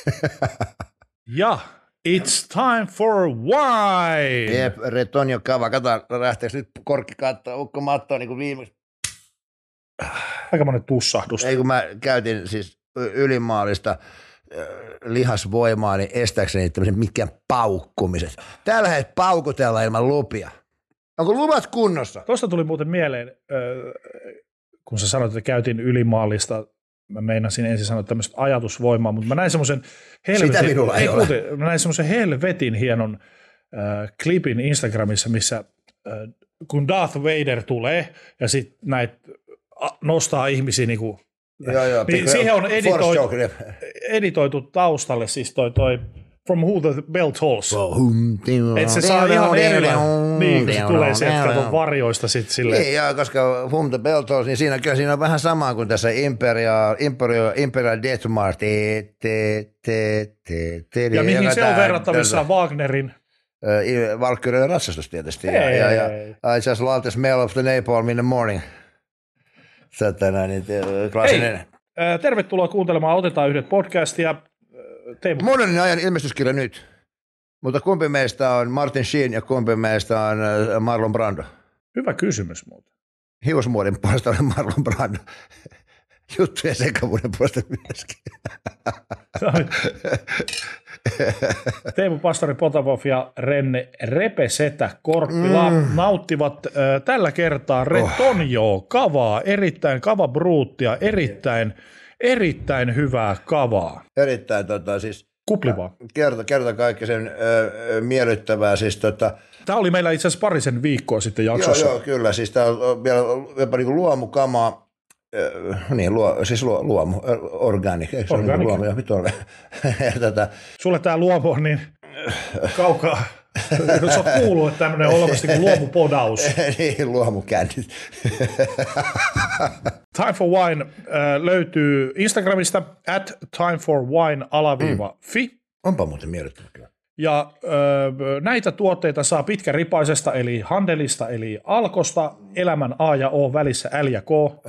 Ja it's time for wine! Jep, Retonio Cava. Kato, lähteekö nyt korkki kattoa, ukko mattoa niin kuin viimeksi. Aika monen tussahdus. Ei kun mä käytin siis ylimaallista lihasvoimaa, niin estääkseni tämmöisen mitkään paukkumiset. Täällä ei paukutella ilman lupia. Onko luvat kunnossa? Tuosta tuli muuten mieleen, kun sä sanoit, että käytiin ylimaallista, mä meinasin ensin sanoa tämmöistä ajatusvoimaa, mutta mä näin semmoisen Sitä minulla ei ole. Mä näin semmoisen helvetin hienon klipin Instagramissa, missä kun Darth Vader tulee ja sitten näitä nostaa ihmisiä niinku, Joo, niin siihen on editoitu taustalle siis toi From Who the Bell Tolls. Että se saa ihan erilainen, niin kun se tulee sieltä katon varjoista sitten silleen. Niin, joo, koska Whom the Bell Tolls, niin siinä on vähän sama kuin tässä Imperial Deathmarch. Ja mihin se on verrattavissa Wagnerin? Valkyrien ratsastus tietysti. Ja I just love the smell of the napalm in the morning. Klassinen. Hei, tervetuloa kuuntelemaan Otetaan yhdet podcastia. Modernin ajan ilmestyskirja nyt, mutta kumpi meistä on Martin Sheen ja kumpi meistä on Marlon Brando? Hyvä kysymys muuten. Hiusmuodin puolesta olen Marlon Brando. Juttujen sekavuuden puolesta myöskin. Teemu Pastori Potapov ja Renne Repesetä Korppila nauttivat tällä kertaa Retonjoa kavaa, erittäin kavabruuttia, erittäin hyvää kavaa. Erittäin siis kuplivaa. Kerta kaikki sen miellyttävää. Siis, tämä oli meillä itse asiassa parisen viikkoa sitten jaksossa. Joo, kyllä. Siis tämä on vielä jopa niin kuin luomukamaa. Luomu, organic. Luomu, joo, mitä ole. Sulle tämä luomu on niin kaukaa. Se on kuullut, että tämmöinen on olemassa niin luomupodaus. Niin, luomukännit. Time for Wine löytyy Instagramista @timeforwine_fi. Onpa muuten miellyttävä kyllä. Ja näitä tuotteita saa pitkäripaisesta, eli Handelista, eli Alkosta, elämän A ja O välissä L ja K.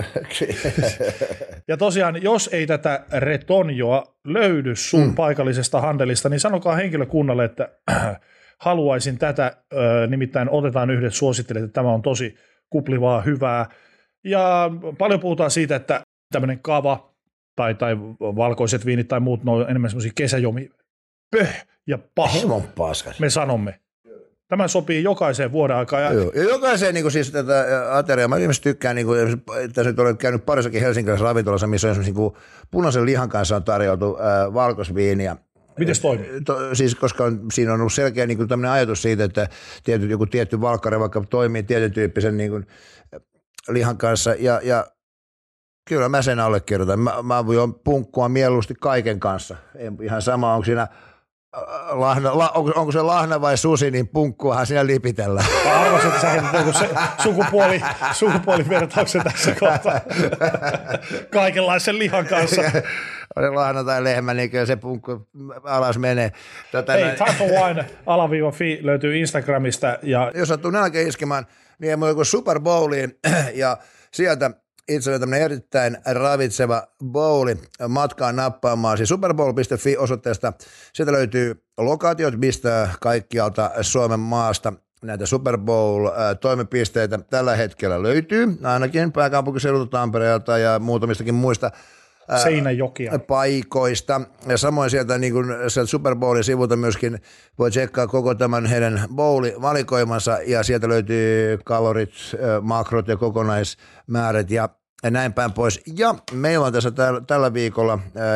Ja tosiaan, jos ei tätä Retonjoa löydy sun paikallisesta Handelista, niin sanokaa henkilökunnalle, että haluaisin tätä, nimittäin Otetaan yhdet suosittelijat, että tämä on tosi kuplivaa, hyvää. Ja paljon puhutaan siitä, että tämmöinen kava tai valkoiset viinit tai muut, ne on enemmän semmoisia kesäjomia. Ja hemon paskas. Me sanomme. Tämä sopii jokaiseen vuoden aikaan. Ja jokaiseen niin kuin siis tätä ateriaa. Mä ilmeisesti tykkään, niin kuin, tässä nyt olen käynyt parissakin helsinkiläisessä ravintolassa, missä on niin kuin punaisen lihan kanssa on tarjoltu valkoisviiniä. Miten toimii? Siis koska siinä on ollut selkeä niin kuin tämmöinen ajatus siitä, että joku tietty valkkari vaikka toimii tietyn tyyppisen niin kuin lihan kanssa ja kyllä mä sen allekirjoitan. Mä voin punkkua mieluusti kaiken kanssa. Ihan sama, onko siinä onko se lahna vai susi, niin punkkuahan siinä lipitellään. Mä arvasin, että sä heität se sukupuolivertauksen tässä kohtaa. Kaikenlaisen lihan kanssa. On lahna tai lehmä, niin kyllä se punkku alas menee. Hei, Time for Wine _fi löytyy Instagramista. Ja jos sattuu nälkä iskemään, niin ei joku Super Bowliin ja sieltä itselle tämmöinen erittäin ravitseva bowli matkaan nappaamaan. Siis superbowl.fi osoitteesta. Sieltä löytyy lokaatiot, mistä kaikkialta Suomen maasta näitä Super Bowl-toimipisteitä tällä hetkellä löytyy. Ainakin pääkaupunkiseudulta, Tampereelta ja muutamistakin muista Seinäjokia paikoista. Ja samoin sieltä, niin kuin sieltä Super Bowlin sivulta myöskin voi tsekkaa koko tämän heidän bowli-valikoimansa ja sieltä löytyy kalorit, makrot ja kokonaismäärät ja näin päin pois. Ja meillä on tässä tällä viikolla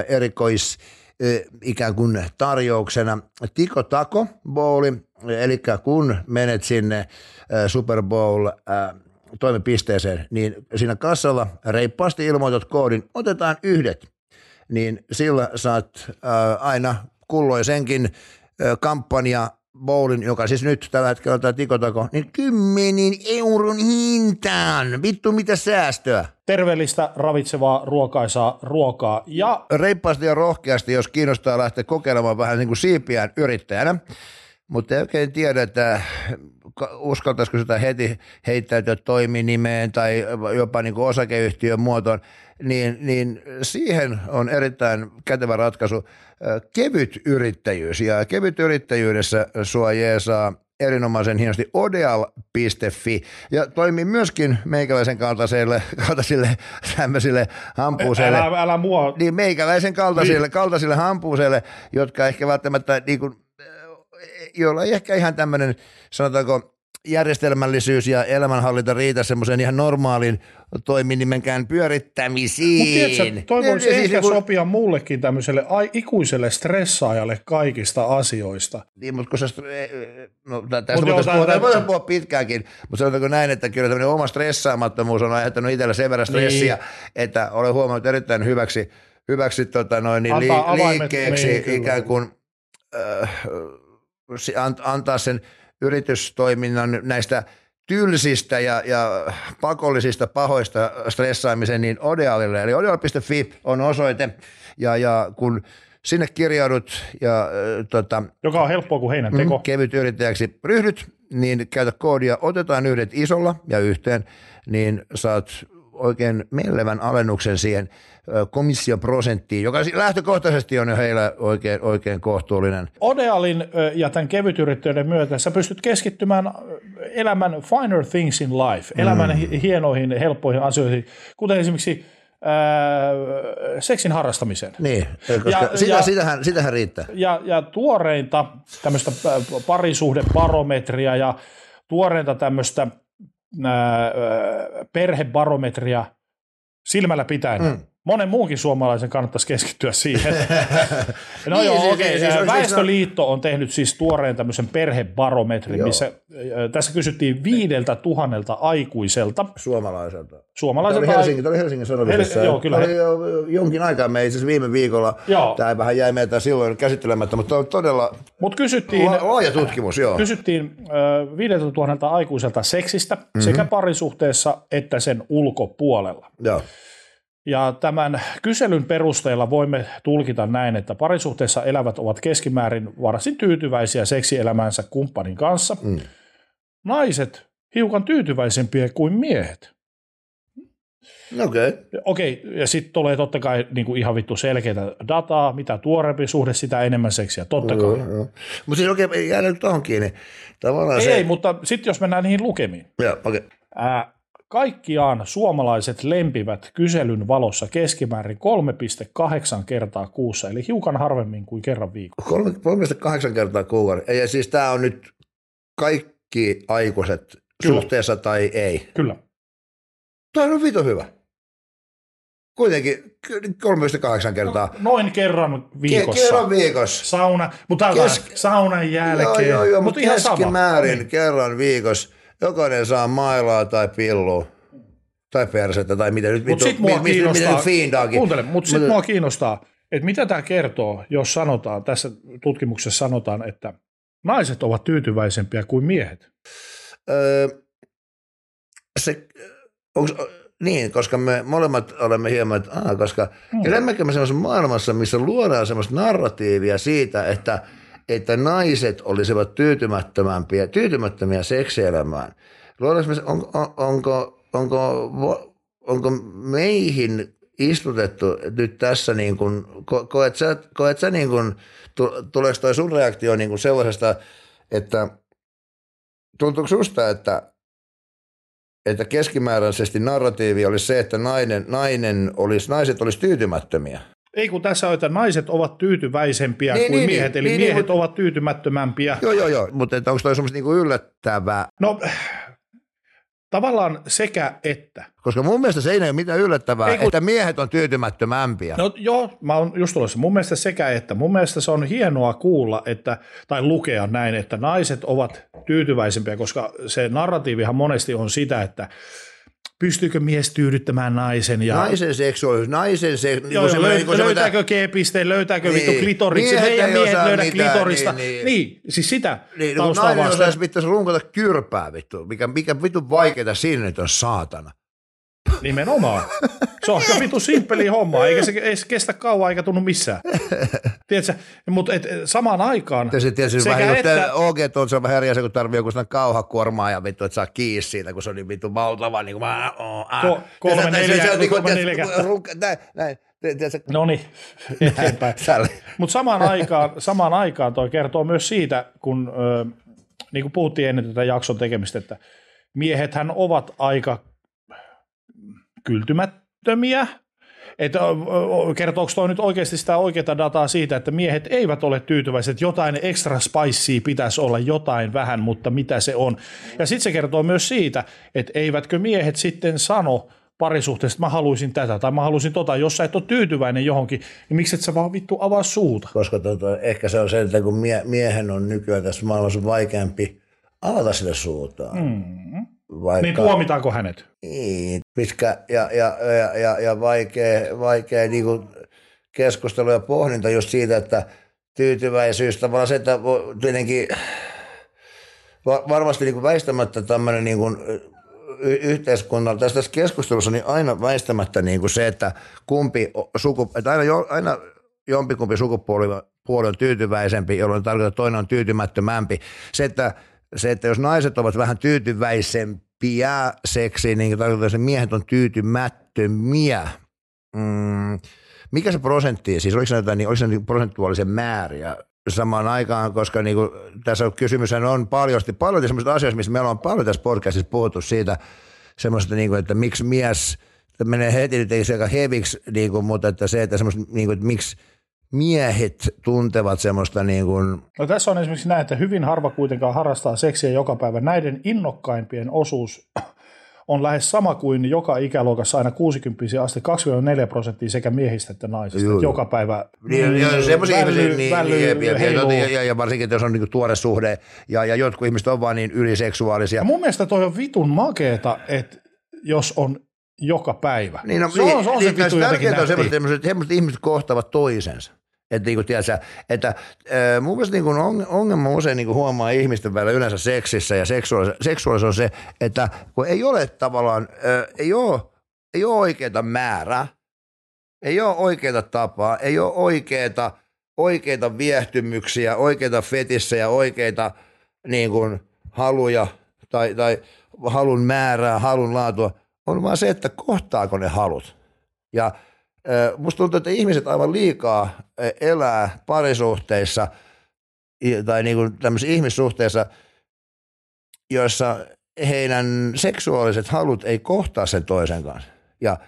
ikään kuin tarjouksena Tiko Tako Bowli, eli kun menet sinne Super Bowl toimipisteeseen, niin siinä kassalla reippaasti ilmoitat koodin, otetaan yhdet, niin sillä saat aina kulloisenkin kampanja bowlin, joka siis nyt tällä hetkellä on tämä Tikotako, niin 10 euron hintaan. Vittu mitä säästöä. Terveellistä, ravitsevaa, ruokaisaa ruokaa. Ja reippaasti ja rohkeasti, jos kiinnostaa lähteä kokeilemaan vähän niin kuin siipiään yrittäjänä, mutta ei oikein tiedä, että uskaltaisiko sitä heti heittäytyä toiminimeen tai jopa niin kuin osakeyhtiön muotoon, niin siihen on erittäin kätevä ratkaisu kevyt yrittäjyys. Ja kevyt yrittäjyydessä sua jeesaa erinomaisen hienosti odeal.fi ja toimii myöskin meikäläisen kaltaisille tämmöisille hampuuseille. Älä mua. Niin meikäläisen kaltaisille hampuuseille, jotka ehkä välttämättä, niin kuin, joilla ei ehkä ihan tämmöinen, sanotaanko, järjestelmällisyys ja elämänhallinta riitä semmoisen ihan normaalin toiminimenkään pyörittämisiin. Mutta tiedätkö, toi voisi ehkä sopia mullekin tämmöiselle ikuiselle stressaajalle kaikista asioista. Niin, mutta kun tästä voidaan puhua pitkäänkin, mutta sanotaanko näin, että kyllä tämmöinen oma stressaamattomuus on aiheuttanut itsellä sen verran stressiä, että olen huomannut erittäin hyväksi liikkeeksi ikään kuin antaa sen yritystoiminnan näistä tylsistä ja pakollisista pahoista stressaamisen niin Odealille. Eli odeal.fi on osoite ja kun sinne kirjaudut ja joka on helppoa kuin heinänteko. Kevyt yrittäjäksi ryhdyt, niin käytä koodia otetaan yhdet isolla ja yhteen, niin saat oikein mellevän alennuksen siihen komissioprosenttiin, joka lähtökohtaisesti on jo heillä oikein kohtuullinen. Odealin ja tämän kevytyrittäjyyden myötä sä pystyt keskittymään elämän finer things in life, elämän hienoihin, helppoihin asioihin, kuten esimerkiksi seksin harrastamiseen. Niin, koska sitähän riittää. Ja tuoreinta tämmöistä parisuhdebarometria ja tuoreinta tämmöistä perhebarometria silmällä pitäen. Monen muunkin suomalaisen kannattaisi keskittyä siihen. No niin, joo, okei. Väestöliitto on tehnyt siis tuoreen tämmöisen perhebarometrin, missä tässä kysyttiin 5,000 aikuiselta. Suomalaiselta. Tämä oli Helsingin Sanomissa. Joo, kyllä. Oli jo jonkin aikaa, me itse viime viikolla. Joo. Tämä vähän jäi meiltä silloin käsittelemättä, mutta on todella laaja tutkimus. Joo. Kysyttiin 5,000 aikuiselta seksistä sekä parisuhteessa että sen ulkopuolella. Joo. Ja tämän kyselyn perusteella voimme tulkita näin, että parisuhteessa elävät ovat keskimäärin varsin tyytyväisiä seksielämäänsä kumppanin kanssa. Naiset hiukan tyytyväisempiä kuin miehet. Okei, ja sitten tulee totta kai niin kuin ihan vittu selkeää dataa, mitä tuorempi suhde, sitä enemmän seksiä, totta kai. Mutta siis jäädään nyt tuohon kiinni. Ei, mutta sitten jos mennään niihin lukemiin. Joo, Kaikkiaan suomalaiset lempivät kyselyn valossa keskimäärin 3,8 kertaa kuussa, eli hiukan harvemmin kuin kerran viikossa. 3,8 kertaa kuukaudessa. Ja siis tämä on nyt kaikki aikuiset suhteessa tai ei? Kyllä. Tämä on vitun hyvä. Kuitenkin 3,8 kertaa. Noin kerran viikossa. Kerran viikossa. Mutta saunan jälkeen. Joo, mutta keskimäärin kerran viikossa. Jokainen saa mailaa tai pillua tai persettä tai mitä nyt fiindaakin. Kuuntele, mutta sitten mua kiinnostaa, että mitä tämä kertoo, jos sanotaan, tässä tutkimuksessa sanotaan, että naiset ovat tyytyväisempiä kuin miehet. Niin, koska me molemmat olemme hieman, koska elämmekö me sellaisessa maailmassa, missä luodaan sellaista narratiivia siitä, että naiset olisivat tyytymättömiä seksielämään. Onko meihin istutettu nyt tässä, niin kuin, koet sä niin kuin, tuleeko toi sun reaktio niin kuin sellaisesta, että tuntuuko susta, että keskimääräisesti narratiivi olisi se, että naiset olisi tyytymättömiä? Ei kun tässä on, että naiset ovat tyytyväisempiä kuin miehet, eli miehet ovat tyytymättömämpiä. Joo, mutta onko toi semmoista niinku yllättävää? No tavallaan sekä että. Koska mun mielestä se ei ole mitään yllättävää, että miehet on tyytymättömämpiä. No joo, mä oon just tulossa. Mun mielestä sekä että. Mun mielestä se on hienoa kuulla, tai lukea näin, että naiset ovat tyytyväisempiä, koska se narratiivihan monesti on sitä, että pystyykö mies tyydyttämään naisen? Ja naisen seksuaalisuus, löytääkö G-pisteen, löytääkö vittu klitoriksen, heidän miehet löydä klitorista. Niin, siis sitä taustaa nainen vastaan. Nainen pitäisi runkata kyrpää vittu, mikä vittu vaikeaa siinä nyt on saatana. Nimenomaan. Se on aika vitu simppeli homma, eikä se kestä kauan eikä tunnu missään. Tiedätkö, mutta samaan aikaan... Tietysti vähän että... OG on se vähän eri asia, kun tarvii joku sellainen kauhakuormaa ja vittu, että saa kiinni siitä, kun se on niin vittu valtava. Niin kuin 3-4. Näin. No niin, eteenpäin. Mutta samaan aikaan toi kertoo myös siitä, kun niin kuin puhuttiin ennen tätä jakson tekemistä, että miehethän ovat aika kyltymättömiä. Että kertooko toi nyt oikeasti sitä oikeaa dataa siitä, että miehet eivät ole tyytyväisiä, että jotain extra spicea pitäisi olla jotain vähän, mutta mitä se on. Ja sitten se kertoo myös siitä, että eivätkö miehet sitten sano parisuhteesta, että mä haluaisin tätä tai mä haluaisin tota, jos sä et ole tyytyväinen johonkin, niin miksi et sä vaan vittu avaa suuta? Koska ehkä se on se, että kun miehen on nykyään tässä maailmassa vaikeampi avata sille suutaan. Niin tuomitaanko hänet? Niin, pitkä ja vaikea niin kuin keskustelu ja pohdinta just siitä, että tyytyväisyys tavallaan se, että tietenkin varmasti niin kuin väistämättä tämmöinen niin kuin yhteiskunnalla, tässä keskustelussa niin aina väistämättä niin kuin se, että aina jompikumpi sukupuoli on tyytyväisempi, jolloin tarkoittaa, että toinen on tyytymättömämpi. Se, että jos naiset ovat vähän tyytyväisempiä seksiin, niin tarkoittaa, että miehet on tyytymättömiä. Mikä se prosentti? Siis oliko se niin prosentuaalisen määriä samaan aikaan, koska niin kuin, tässä kysymyshän on paljon sellaisista asioista, missä meillä on paljon tässä podcastissa puhuttu siitä, semmoista, niin kuin, että miksi mies, että menee heti nyt ei se aika heviksi, niin kuin, mutta että se, että semmoista, niin kuin, että miksi miehet tuntevat semmoista niin kuin... No tässä on esimerkiksi näin, että hyvin harva kuitenkaan harrastaa seksiä joka päivä. Näiden innokkaimpien osuus on lähes sama kuin joka ikäluokassa aina 60 asti 24% sekä miehistä että naisista. Joka päivä ja varsinkin, jos on niin tuore suhde ja jotkut ihmiset on vaan niin yliseksuaalisia. Ja mun mielestä toi on vitun makeeta, että jos on joka päivä. Niin, no, se vittu jotenkin nähtiin. Semmoiset ihmiset kohtaavat toisensa. Että, niin kuin, tiedätkö, että mun mielestä niin ongelma usein niin huomaa ihmisten välillä yleensä seksissä ja seksuaalisuus on se, että kun ei ole tavallaan, ei ole oikeaa määrää, ei ole oikeaa tapaa, ei ole oikeita viehtymyksiä, oikeita fetissejä, oikeita niin kuin, haluja tai halun määrää, halun laatua, on vaan se, että kohtaako ne halut. Ja musta tuntuu, että ihmiset aivan liikaa elää parisuhteissa tai niin kuin tämmöisissä ihmissuhteissa, joissa heidän seksuaaliset halut ei kohtaa sen toisen kanssa. Ja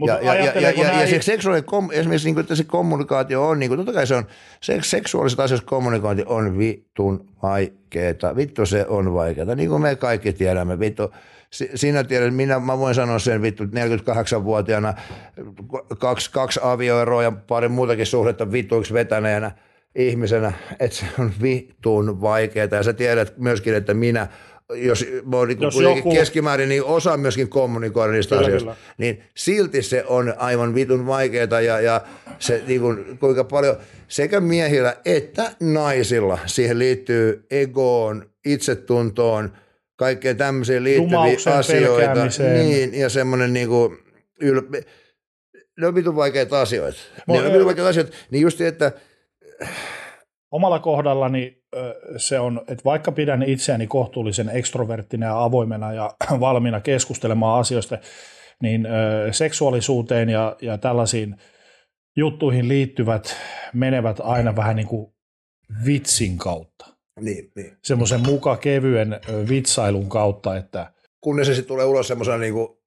se seksuaalinen, esimerkiksi niin se kommunikaatio on, niin kuin, totta kai se on, seksuaaliset asioissa kommunikointi on vitun vaikeeta. Vittu se on vaikeeta, niin kuin me kaikki tiedämme. Vittu, sinä tiedät, mä voin sanoa sen vittu 48-vuotiaana, kaksi avioeroa ja pari muutakin suhdetta vittuiksi vetäneenä ihmisenä, että se on vitun vaikeeta. Ja sä tiedät myöskin, että minä, jos niin keskimäärin, niin osaan myöskin kommunikoida niistä asioista, niin silti se on aivan vitun vaikeaa ja se niin kuin, kuinka paljon sekä miehillä että naisilla siihen liittyy egoon, itsetuntoon, kaikkeen tämmöisiin liittyviä asioita. Niin, ja semmoinen niin kuin, ne on vitun vaikeita asioita. Niin just että omalla kohdallani se on, että vaikka pidän itseäni kohtuullisen ekstroverttina ja avoimena ja valmiina keskustelemaan asioista, niin seksuaalisuuteen ja tällaisiin juttuihin liittyvät menevät aina vähän niin kuin vitsin kautta. Niin. Semmoisen muka kevyen vitsailun kautta, että... Kunnes se sitten tulee ulos semmoisena niin kuin...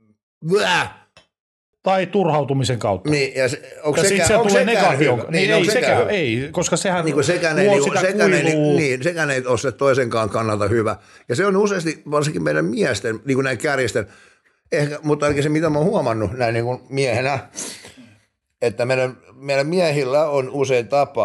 Tai turhautumisen kautta. Niin, ja sitten se tulee negaatio. Ei, koska sehän niin sekään ei ole se toisenkaan kannalta hyvä. Ja se on useasti, varsinkin meidän miesten, niin kuin näin kärjisten, ehkä, mutta ainakin se, mitä mä oon huomannut näin niin kuin miehenä, että meidän miehillä on usein tapa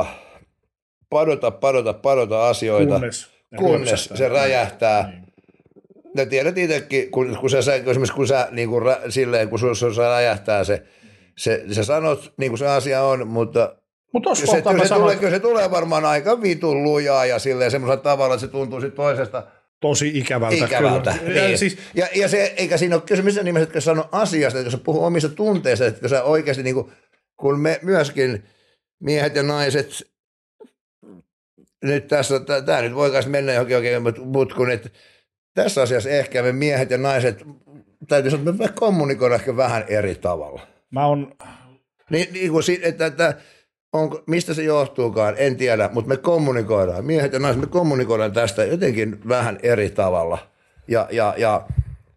padota asioita, kunnes se räjähtää. Niin. Ja tiedät itsekin, kun sä niin kuin, silleen, kun se räjähtää sä sanot, niin kuin se asia on, mutta se tulee varmaan aika vitun lujaa ja silleen semmoisella tavalla, että se tuntuu sitten toisesta tosi ikävältä. Ikävältä, Kyllä. niin. Siis, ja se, eikä siinä ole kysymys missään nimessä, että sano asiasta, että jos sä puhuu omista tunteista, että kun sä oikeasti, niin kuin, kun me myöskin miehet ja naiset, nyt tässä, tämä nyt voi kai mennä johonkin oikein, mutta kun tässä asiassa ehkä me miehet ja naiset, täytyy sanoa, että me kommunikoidaan ehkä vähän eri tavalla. Niin kuin, että mistä se johtuukaan, en tiedä, mutta me kommunikoidaan. Miehet ja naiset, me kommunikoidaan tästä jotenkin vähän eri tavalla. Ja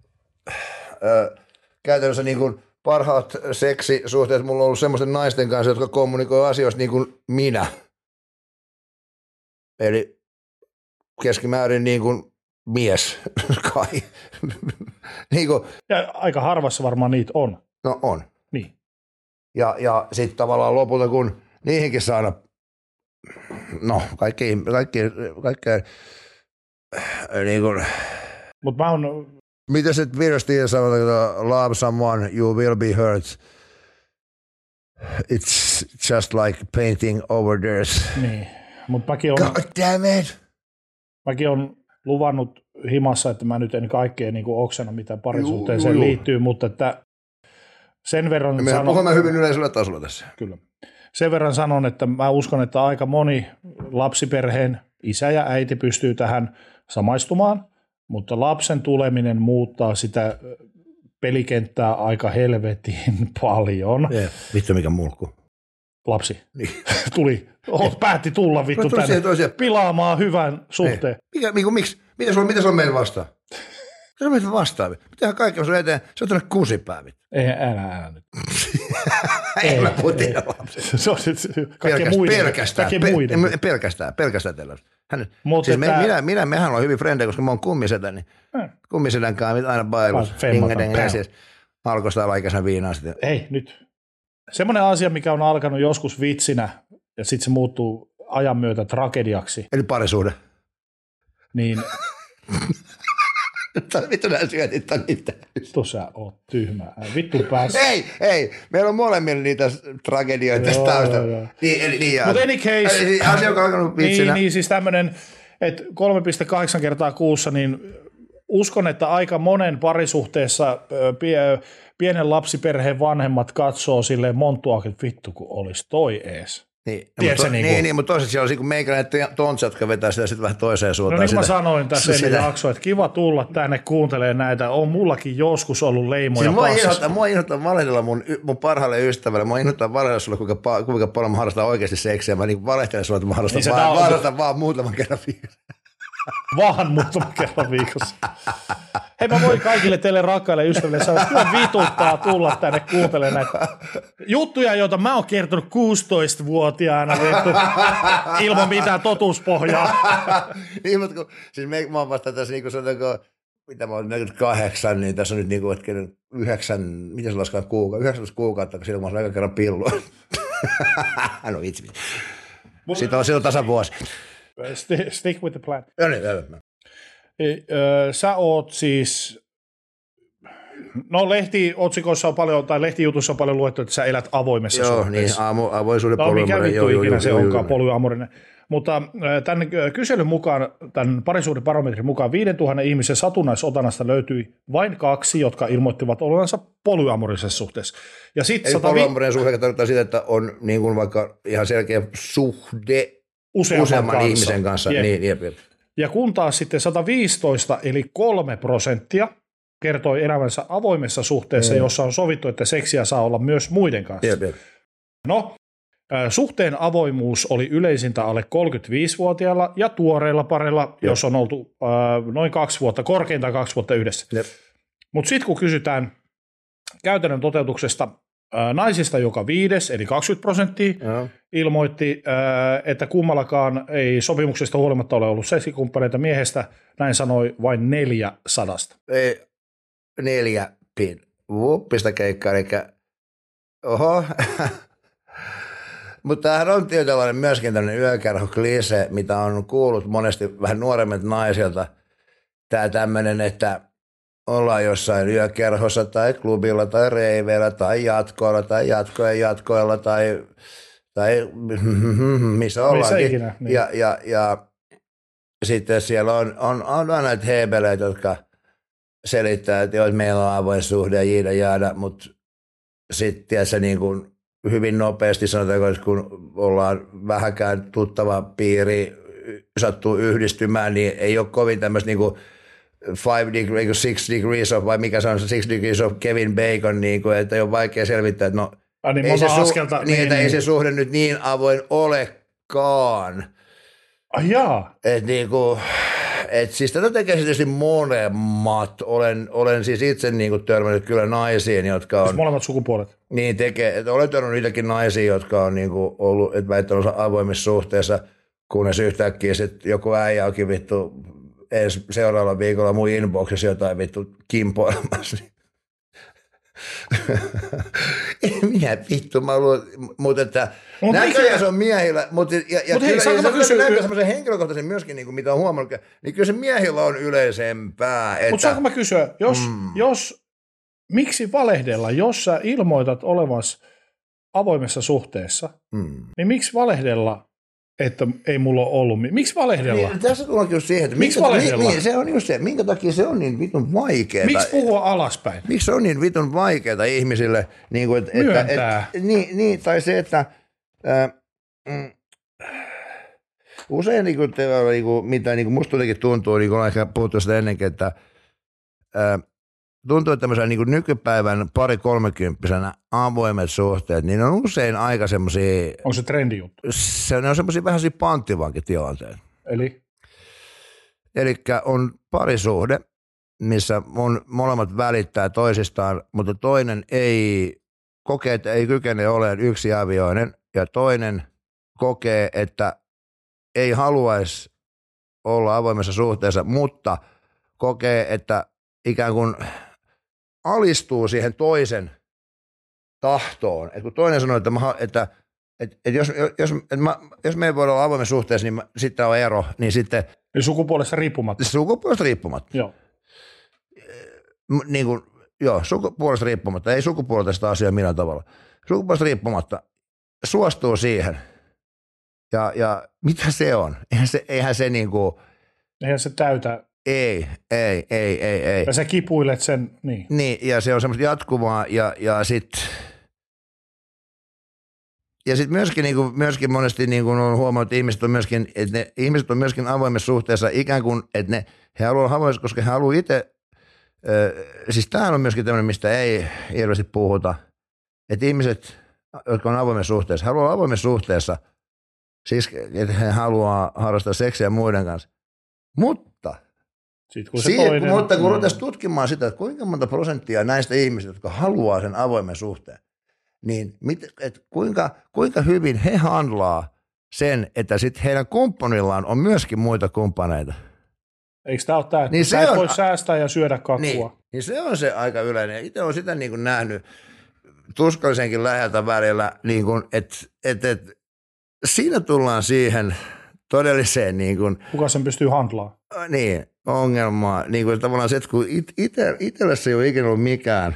käytännössä niin kuin parhaat seksisuhteet mulla on ollut semmoisten naisten kanssa, jotka kommunikoi asioista niin kuin minä. Eli keskimäärin niin kuin mies kai. niin kuin, ja aika harvassa varmaan niitä on. No on. Niin. Ja sitten tavallaan lopulta, kun niihinkin saada, no kaikkea niin kuin. Mutta mä oon. Mitä se virasti sanoo, että love someone, you will be hurt. It's just like painting over theirs. Niin, mutta mäkin on. God damn it! Mäkin on luvannut himassa, että mä nyt en kaikkea niin kuin oksena, mitä parisuhteeseen liittyy, mutta että sen verran mehän puhumme hyvin yleisellä tasolla tässä. Kyllä. Sen verran sanon, että mä uskon, että aika moni lapsiperheen isä ja äiti pystyy tähän samaistumaan, mutta lapsen tuleminen muuttaa sitä pelikenttää aika helvetin paljon. Vittu mikä mulkku. Lapsi. Niin. Tuli. Päätti tulla vittu tänne pilaamaan hyvän suhteen. Miksi? Mitä se on meillä vastaan? Se on meitä vastaan. Mitähän kaikki on sun eteen? Se on tänne kusipää. Ei, älä nyt. Ei mä puhun teidän lapsista. Se on kaikkien muiden. Pelkästään teillä. Siis mehän ollaan hyvin frendejä, koska mä oon kummisetä, niin kummisedän kanssa aina bailus. Alkoista alaikäisenä viinaa sitten. Ei, nyt. Semmoinen asia, mikä on alkanut joskus vitsinä, ja sitten se muuttuu ajan myötä tragediaksi. Eli parisuhde. Niin. Vittu nää syötit tän niitä. Vittu sä oot tyhmä. Vittu pääs. Ei. Meillä on molemmilla niitä tragedioita tästä taustalla. Mutta any case. Asia, joka on alkanut vitsinä. Niin siis tämmöinen, että 3,8 kertaa kuussa, niin uskon, että aika monen parisuhteessa pienen lapsiperheen vanhemmat katsoo silleen montuakin, että vittu kun olisi toi ees. Niin, mutta toiset siellä on kun meikäläinen tontsa, jotka vetää sitä sitten vähän toiseen suuntaan. No niin mä sanoin tässä ennen jaksoa, että kiva tulla tänne kuuntelemaan näitä. On mullakin joskus ollut leimoja passissa. Mua inhottaa valehdella mun parhaalle ystävälle. Mua inhottaa valehdella sulle, kuinka paljon mä harrastan oikeasti seksiä. Mä niin valehtelen sulle, että mä harrastan vaan muutaman kerran viikossa. Vaan muutaman kerran viikossa. Hei, mä voin kaikille teille rakkaille ystäville sanoa, että kyllä vituttaa tulla tänne kuuntelemaan näitä juttuja, joita mä oon kertonut 16-vuotiaana ilman mitään totuuspohjaa. Niin, mutta siis mä oon vasta tässä niin kuin sanotaanko, mitä mä oon 48, niin tässä on nyt niin kuin, että 9 kuukautta, kun silloin mä oon aika kerran pillua. No vitsi. Siitä on tasan vuosi. Stick with the plan. Niin. Sä oot siis, no lehtiotsikoissa on paljon, tai lehtijutuissa on paljon luettu, että sä elät avoimessa suhteessa. Joo, niin avoisuuden polyamorinen. Mikä vittu ikinä se onkaan polyamorinen. Mutta tämän kyselyn mukaan, tämän parisuhdebarometrin mukaan 5000 ihmisen satunnaisotannasta löytyi vain 2, jotka ilmoittivat olevansa polyamorisessa suhteessa. Ja sit polyamorinen suhde tarkoittaa sitä, että on niin kuin vaikka ihan selkeä suhde useamman ihmisen kanssa. Niin. Ja kun taas sitten 115 eli 3% kertoi elämänsä avoimessa suhteessa, jossa on sovittu, että seksiä saa olla myös muiden kanssa. Jep. No, suhteen avoimuus oli yleisintä alle 35-vuotiailla ja tuoreilla pareilla, jos on oltu noin 2 vuotta, korkeintaan 2 vuotta yhdessä. Mutta sitten kun kysytään käytännön toteutuksesta, naisista joka 5, eli 20% ilmoitti, että kummallakaan ei sopimuksesta huolimatta ole ollut seksikumppaneita miehestä, näin sanoi vain 400. Ei, 4 vuoppista keikkaa, eli oho. Mutta tämähän on tietynlainen myöskin tämmöinen yökerho-klise, mitä on kuullut monesti vähän nuoremmilta naisilta. Tämä tämmöinen, että ollaan jossain yökerhossa tai klubilla tai reiveillä tai jatkoilla tai jatkoilla tai missä ollaankin. Ikinä, niin. Ja sitten siellä on näitä heebeleitä, jotka selittää, että joo, meillä on avoin suhde ja jiida jaada, mutta sitten tiedätkö, niin kuin hyvin nopeasti sanotaanko, että kun ollaan vähänkään tuttava piiri, sattuu yhdistymään, niin ei ole kovin tämmöistä niin kuin 6 degrees of, vai mikä se on, 6 degrees of Kevin Bacon, niin kuin, että on vaikea selvittää, että no, niin ei, ei se suhde nyt niin avoin olekaan. Jaa. Että niinku, siis tätä tekee tietysti molemmat. Olen siis itse niinku törmännyt kyllä naisiin, jotka on... Siis molemmat sukupuolet. Niin tekee, että olen törmännyt niitäkin naisiin, jotka on niinku ollut, että väittänyt avoimissa suhteessa, kunnes yhtäkkiä sitten joku äijä onkin vittu edes seuraavalla viikolla mun inboxissa jotain vittu kimpoilemassa. Minä vittu, mä luulen, mutta että näköjään se on miehillä, mutta kyllä se näkee semmoisen henkilökohtaisen myöskin, niin kuin mitä on huomannut, niin kyllä se miehillä on yleisempää. Mutta saanko mä kysyä, jos miksi valehdella, jos sä ilmoitat olevasi avoimessa suhteessa, niin miksi valehdella, että ei mulla ole ollut, miksi valehdella? Niin, tässä tullaankin just siihen, että miksi valehdella? Niin, se on just se, minkä takia se on niin vitun vaikeaa. Miksi puhua alaspäin? Miksi se on niin vitun vaikeaa ihmisille? Niin kuin, myöntää. Niin, tai se, että usein, niin kuin, mitä niin kuin musta jotenkin tuntuu, niin kuin on ehkä puhuttu sitä ennenkin, että tuntuu, että tämmöisen niin nykypäivän 2-30-vuotiaana avoimet suhteet, niin on usein aika semmoisia... Onko se trendijuttu? Ne on semmoisia vähän panttivankin tilanteet. Elikkä on parisuhde, missä molemmat välittää toisistaan, mutta toinen ei kokee, että ei kykene olemaan yksiavioinen, ja toinen kokee, että ei haluaisi olla avoimessa suhteessa, mutta kokee, että ikään kuin alistuu siihen toisen tahtoon. Et kun toinen sanoo, että jos me ei voida olla avoimessa suhteessa, niin sitten on ero, niin sitten... Eli sukupuolesta riippumatta. Sukupuolesta riippumatta. Joo. Niin kuin, joo, sukupuolesta riippumatta. Ei sukupuolesta sitä asiaa millään tavalla. Sukupuolesta riippumatta suostuu siihen. Ja mitä se on? Eihän se niin kuin... Eihän se täytä... Ei. Ja sä kipuilet sen, niin. Niin, ja se on semmoista jatkuvaa, ja sitten myöskin, niin kuin, myöskin monesti niin kuin on huomannut, että ihmiset on myöskin avoimessa suhteessa ikään kuin, että he haluavat olla avoimessa, koska he haluavat itse, siis tämä on myöskin tämmöinen, mistä ei hirveästi puhuta, että ihmiset, jotka on avoimessa suhteessa, haluavat olla avoimessa suhteessa, siis että he haluaa harrastaa seksiä muiden kanssa, mutta kun ruvetaan tutkimaan sitä, että kuinka monta prosenttia näistä ihmisistä, jotka haluaa sen avoimen suhteen, niin kuinka hyvin he handlaa sen, että sitten heidän kumppanillaan on myöskin muita kumppaneita. Eikö tämä ole tämä, että niin sä et voi säästää ja syödä kakkua? Niin se on se aika yleinen. Itse olen sitä niin kuin nähnyt tuskallisenkin läheltä välillä, niin että siinä tullaan siihen todelliseen... Niin kuin, kuka sen pystyy handlaamaan? Niin, ongelmaa. Niin kuin tavallaan se, että kun itsellä se ei ole ikinä ollut mikään.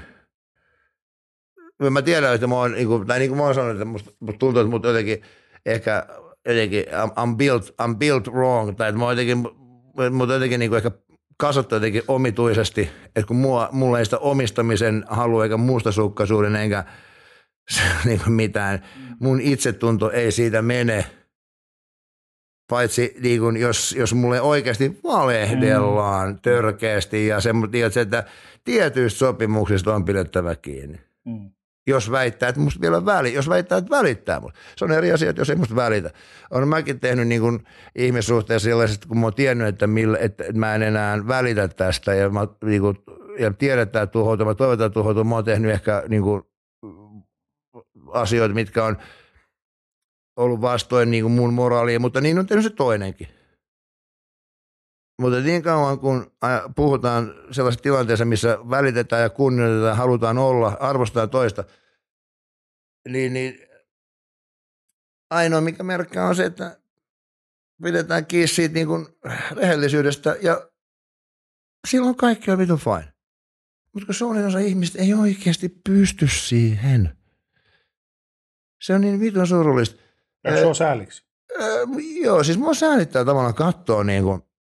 Mä tiedän, että mä oon, tai niin kuin mä oon sanonut, että musta tuntuu, että mut jotenkin ehkä I'm built wrong, tai että mä oon jotenkin niin kuin ehkä kasvattu jotenkin omituisesti, että kun mulla ei sitä omistamisen halua eikä mustasukkaisuuden eikä niin kuin mitään, mun itsetunto ei siitä mene. Paitsi niin kun jos mulle oikeasti valehdellaan törkeästi ja semmoinen, että tietyistä sopimuksista on pidettävä kiinni. Jos väittää, että musta vielä jos väittää, että välittää musta. Se on eri asia, että jos ei musta välitä. Olen mäkin tehnyt niin kun ihmissuhteessa sellaisesta, kun mä oon tiennyt, että mä en enää välitä tästä ja, niin kun, ja tiedetään tuhoutua, mä toivotaan tuhoutua. Mä oon tehnyt ehkä niin kun, asioita, mitkä on ollut vastoin niin kuin mun moraalia, mutta niin on tehnyt se toinenkin. Mutta niin kauan kun puhutaan sellaisessa tilanteessa, missä välitetään ja kunnioitetaan, halutaan olla, arvostetaan toista, niin ainoa mikä merkkaa on se, että pidetään kiinni siitä niin kuin rehellisyydestä ja silloin kaikki on vitun fine. Mutta kun suurin osa ihmistä ei oikeasti pysty siihen. Se on niin vitun surullista. Eikö se ole sääliksi? Joo, siis mua säälittää tavallaan katsoa niin kuin,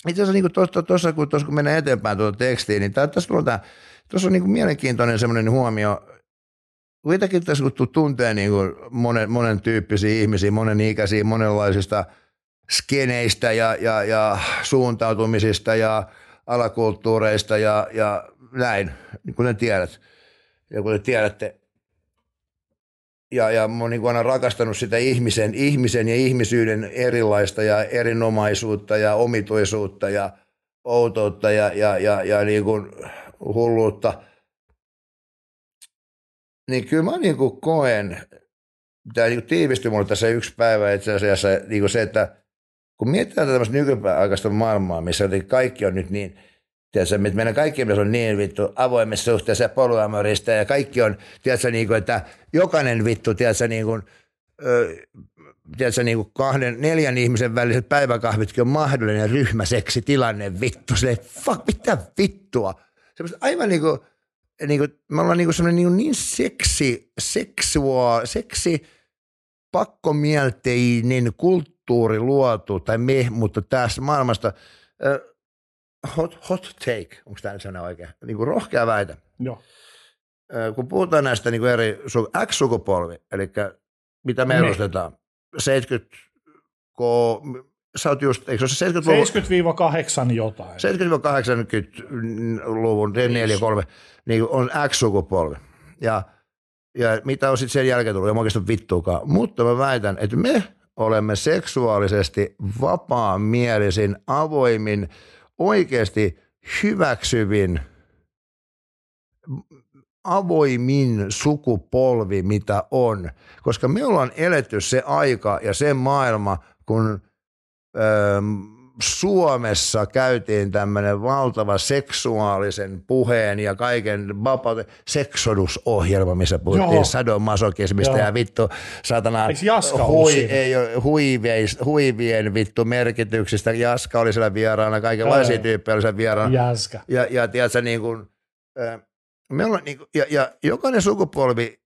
itse asiassa niin tuossa kun mennään eteenpäin tuota tekstiin, niin tuossa on niin mielenkiintoinen semmoinen huomio. Kuitenkin tässä kun tuntee niin kuin monen tyyppisiä ihmisiä, monen ikäisiä, monenlaisista skeneistä ja suuntautumisista ja alakulttuureista ja näin, niin kuin tiedät. Ja kun te tiedätte, ja mä oon niin aina rakastanut sitä ihmisen ja ihmisyyden erilaista ja erinomaisuutta ja omituisuutta ja outoutta ja niin kuin hulluutta, niin kyllä mä niin kuin koen, tämä niin tiivistyi mulle tässä yksi päivä itse asiassa niin kuin se, että kun mietitään tämmöistä nykyaikaista maailmaa, missä kaikki on nyt niin, tiedätkö, että meidän kaikki on niin vittu avoimessa suhteessa ja polyamorista ja kaikki on, tiedätkö, niin kuin, että jokainen vittu, tiedätkö, niin kuin, niin kuin 2-4 ihmisen väliset päiväkahvitkin on mahdollinen ryhmäseksi tilanne vittu, se fuck, mitä vittua. Semmoista aivan niin kuin me ollaan niin kuin semmoinen niin seksi pakkomielteinen kulttuuri luotu, tai mutta tässä maailmasta, hot take, onko tämä sellainen oikein, niin kuin rohkea väitä. Joo. Kun puhutaan näistä niin kuin eri X-sukupolvi, eli mitä me edustetaan, 70, sä oot just, eikö se ole 70-luvun? 70-8 jotain. 70-80-luvun, 4-3, niin on X-sukupolvi. Ja mitä on sitten sen jälkeen tullut, en oikeastaan vittuakaan. Mutta mä väitän, että me olemme seksuaalisesti vapaamielisin, avoimin, oikeasti hyväksyvin, avoimin sukupolvi, mitä on. Koska me ollaan eletty se aika ja se maailma, kun Suomessa käytiin tämmöinen valtava seksuaalisen puheen ja kaiken vapauden seksodusohjelma, missä puhuttiin sadomasokismista ja vittu satana huivien vittu merkityksistä. Jaska oli siellä vieraana, kaikenlaisia tyyppejä oli siellä vieraana. Jaska. Ja tiedätkö, niin kuin, me ollaan, niin kuin, ja jokainen sukupolvi,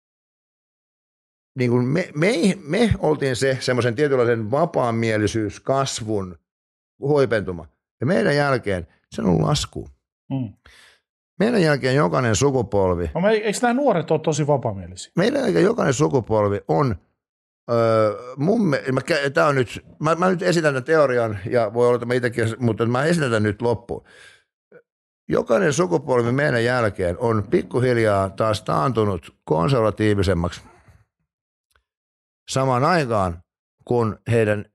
niin kuin me oltiin semmoisen tietynlaisen vapaamielisyyskasvun huipentuma. Ja meidän jälkeen se on ollut lasku. Meidän jälkeen jokainen sukupolvi. No eikö nämä nuoret ole tosi vapaamielisiä? Meidän jälkeen jokainen sukupolvi on, mä nyt esitän tämän teorian, ja voi olla, että mä itsekin, mutta mä esitän tämän nyt loppuun. Jokainen sukupolvi meidän jälkeen on pikkuhiljaa taas taantunut konservatiivisemmaksi. Samaan aikaan, kun heidän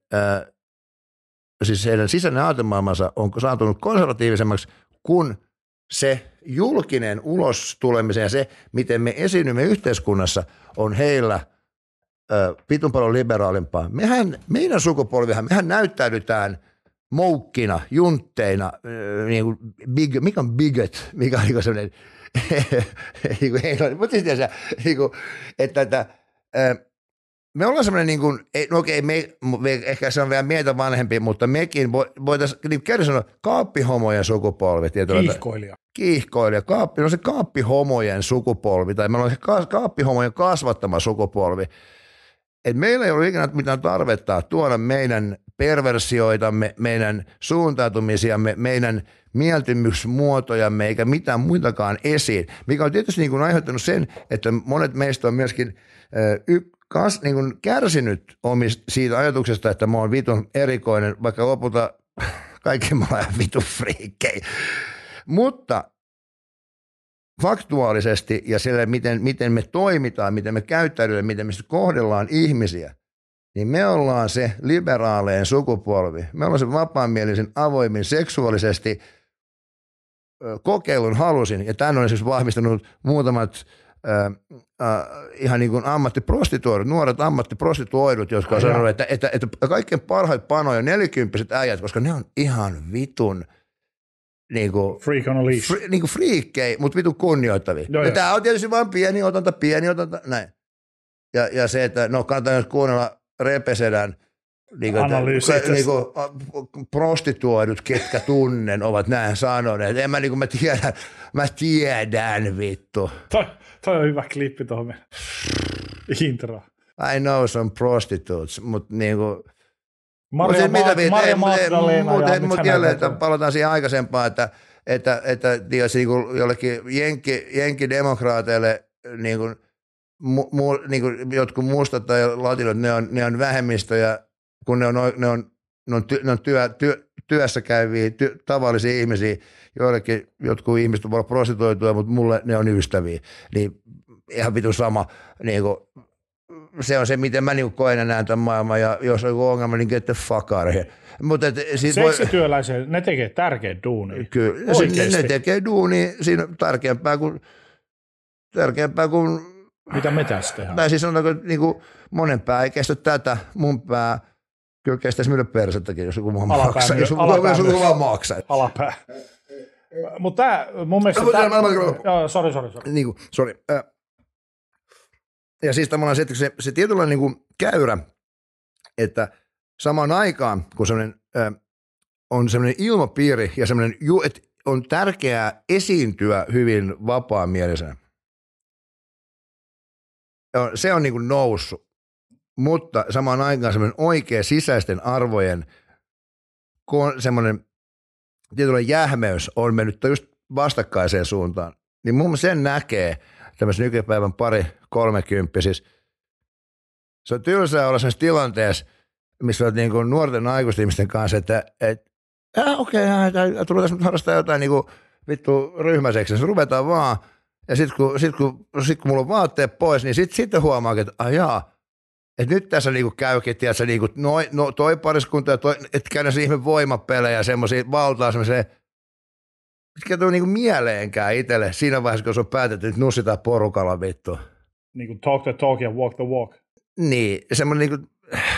sisäinen aatemaailmansa on saantunut konservatiivisemmaksi, kun se julkinen ulos tulemisen ja se, miten me esiinnymme yhteiskunnassa, on heillä pitun paljon liberaalimpaa. Meidän sukupolvihan, mehän näyttäydytään moukkina, juntteina, niin kuin mikä on bigot, mikä on niin sellainen, että me ollaan semmoinen, niin kuin, no okei, ehkä se on vielä meitä vanhempi, mutta mekin voitaisiin, niin kerran sanoa, kaappihomojen sukupolvi. Kiihkoilija. Se kaappihomojen sukupolvi, tai meillä on se kaappihomojen kasvattama sukupolvi. Et meillä ei ole ikinä mitään tarvetta tuoda meidän perversioitamme, meidän suuntautumisiamme, meidän mieltymysmuotojamme, eikä mitään muitakaan esiin, mikä on tietysti niin kuin aiheuttanut sen, että monet meistä on myöskin niin kuin kärsinyt siitä ajatuksesta, että mä oon vitun erikoinen, vaikka lopulta kaikki mä olen vitun friikkejä. Mutta faktuaalisesti ja sille, miten me toimitaan, miten me käyttäydymme, miten me kohdellaan ihmisiä, niin me ollaan se liberaalein sukupolvi. Me ollaan se vapaamielisen, avoimin, seksuaalisesti kokeilun halusin, ja tämän on siis vahvistanut muutamat ihan niin kuin ammattiprostituoidut, nuoret ammattiprostituoidut, jotka on sanonut, että kaikkein parhaat panoja 40-vuotiaat äijät, koska ne on ihan vitun niinku freak on a leash. Niinku friikkejä, mutta vitun kunnioittavia. Ja tämä on tietysti vain pieni otanta, näin. Ja se, että no kannattaa nyt kuunnella Repesedän niinku prostituoidut, ketkä tunnen, ovat näin sanoneet. En mä, niinku, mä tiedän vittu. Toi on hyvä klippi tuohon meidän intro. I know some prostitutes, mutta niinku, Maria Magdalena. Mutta jälleen palataan siihen aikaisempaan, että niin jollekin jenkkidemokraateille niin kuin jotkut mustat tai latinot, ne on vähemmistöjä, kun ne on työssä käyviä, tavallisia ihmisiä, joillekin jotkut ihmiset voi olla prostituoituja, mutta mulle ne on ystäviä. Niin ihan vitun sama, niin kuin, se on se, miten mä niin koen ja näen tämän maailman, ja jos on joku ongelma, niin get the fuck out of here. Seksityöläisiä, ne tekee tärkeä duunia. Kyllä, ne tekee duunia, siinä on tärkeämpää kuin mitä me tässä tehdään? Tai siis sanotaanko, että niin monen pää ei kestä tätä, mun pää kyllä kestäisi myydä persettäkin, jos joku maksaa. Jos joku vaan maksaa. Alapää. Mutta tämä mun mielestä... Sori. Sori. Ja siis tavallaan se tietynlainen niin käyrä, että samaan aikaan, kun on semmoinen ilmapiiri ja semmoinen, että on tärkeää esiintyä hyvin vapaamielisenä. Se on niin kuin noussut, mutta samaan aikaan semmoinen oikea sisäisten arvojen semmoinen tietynlainen jähmeys on mennyt just vastakkaiseen suuntaan. Niin mun mielestä sen näkee tämmöisen nykypäivän 30. Siis se on tylsää olla semmoisessa tilanteessa, missä olet niin kuin nuorten aikuisten ihmisten kanssa, että ruvetaan nyt harrastaa jotain niin kuin vittu ryhmäseksi, se ruvetaan vaan. Ja sitten kun mulla on vaatteet pois, niin sitten huomaa, että että nyt tässä niinku käykin, tiedätkö, niinku, toi pariskunta ja että käydään se ihme voimapelejä, semmoisia valtaa, semmoisia, mitkä tuu niinku mieleenkään itselle siinä vaiheessa, kun se on päätetty, että nussitaan porukalla vittu. Niin kuin talk the talk ja walk the walk. Niin, semmoinen niinku,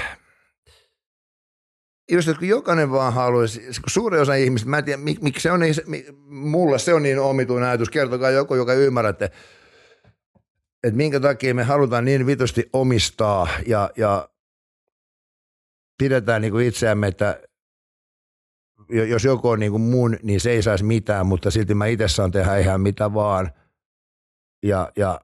just että kun jokainen vaan haluaisi, kun suuri osa ihmistä, mä en tiedä, miksi se on niin, mulle se on niin omituinen ajatus, kertokaa joku, joka ymmärrätte, että minkä takia me halutaan niin vitusti omistaa ja pidetään niin kuin itseämme, että jos joku on niin kuin mun, niin se ei saisi mitään, mutta silti mä itse saan tehdä ihan mitä vaan ja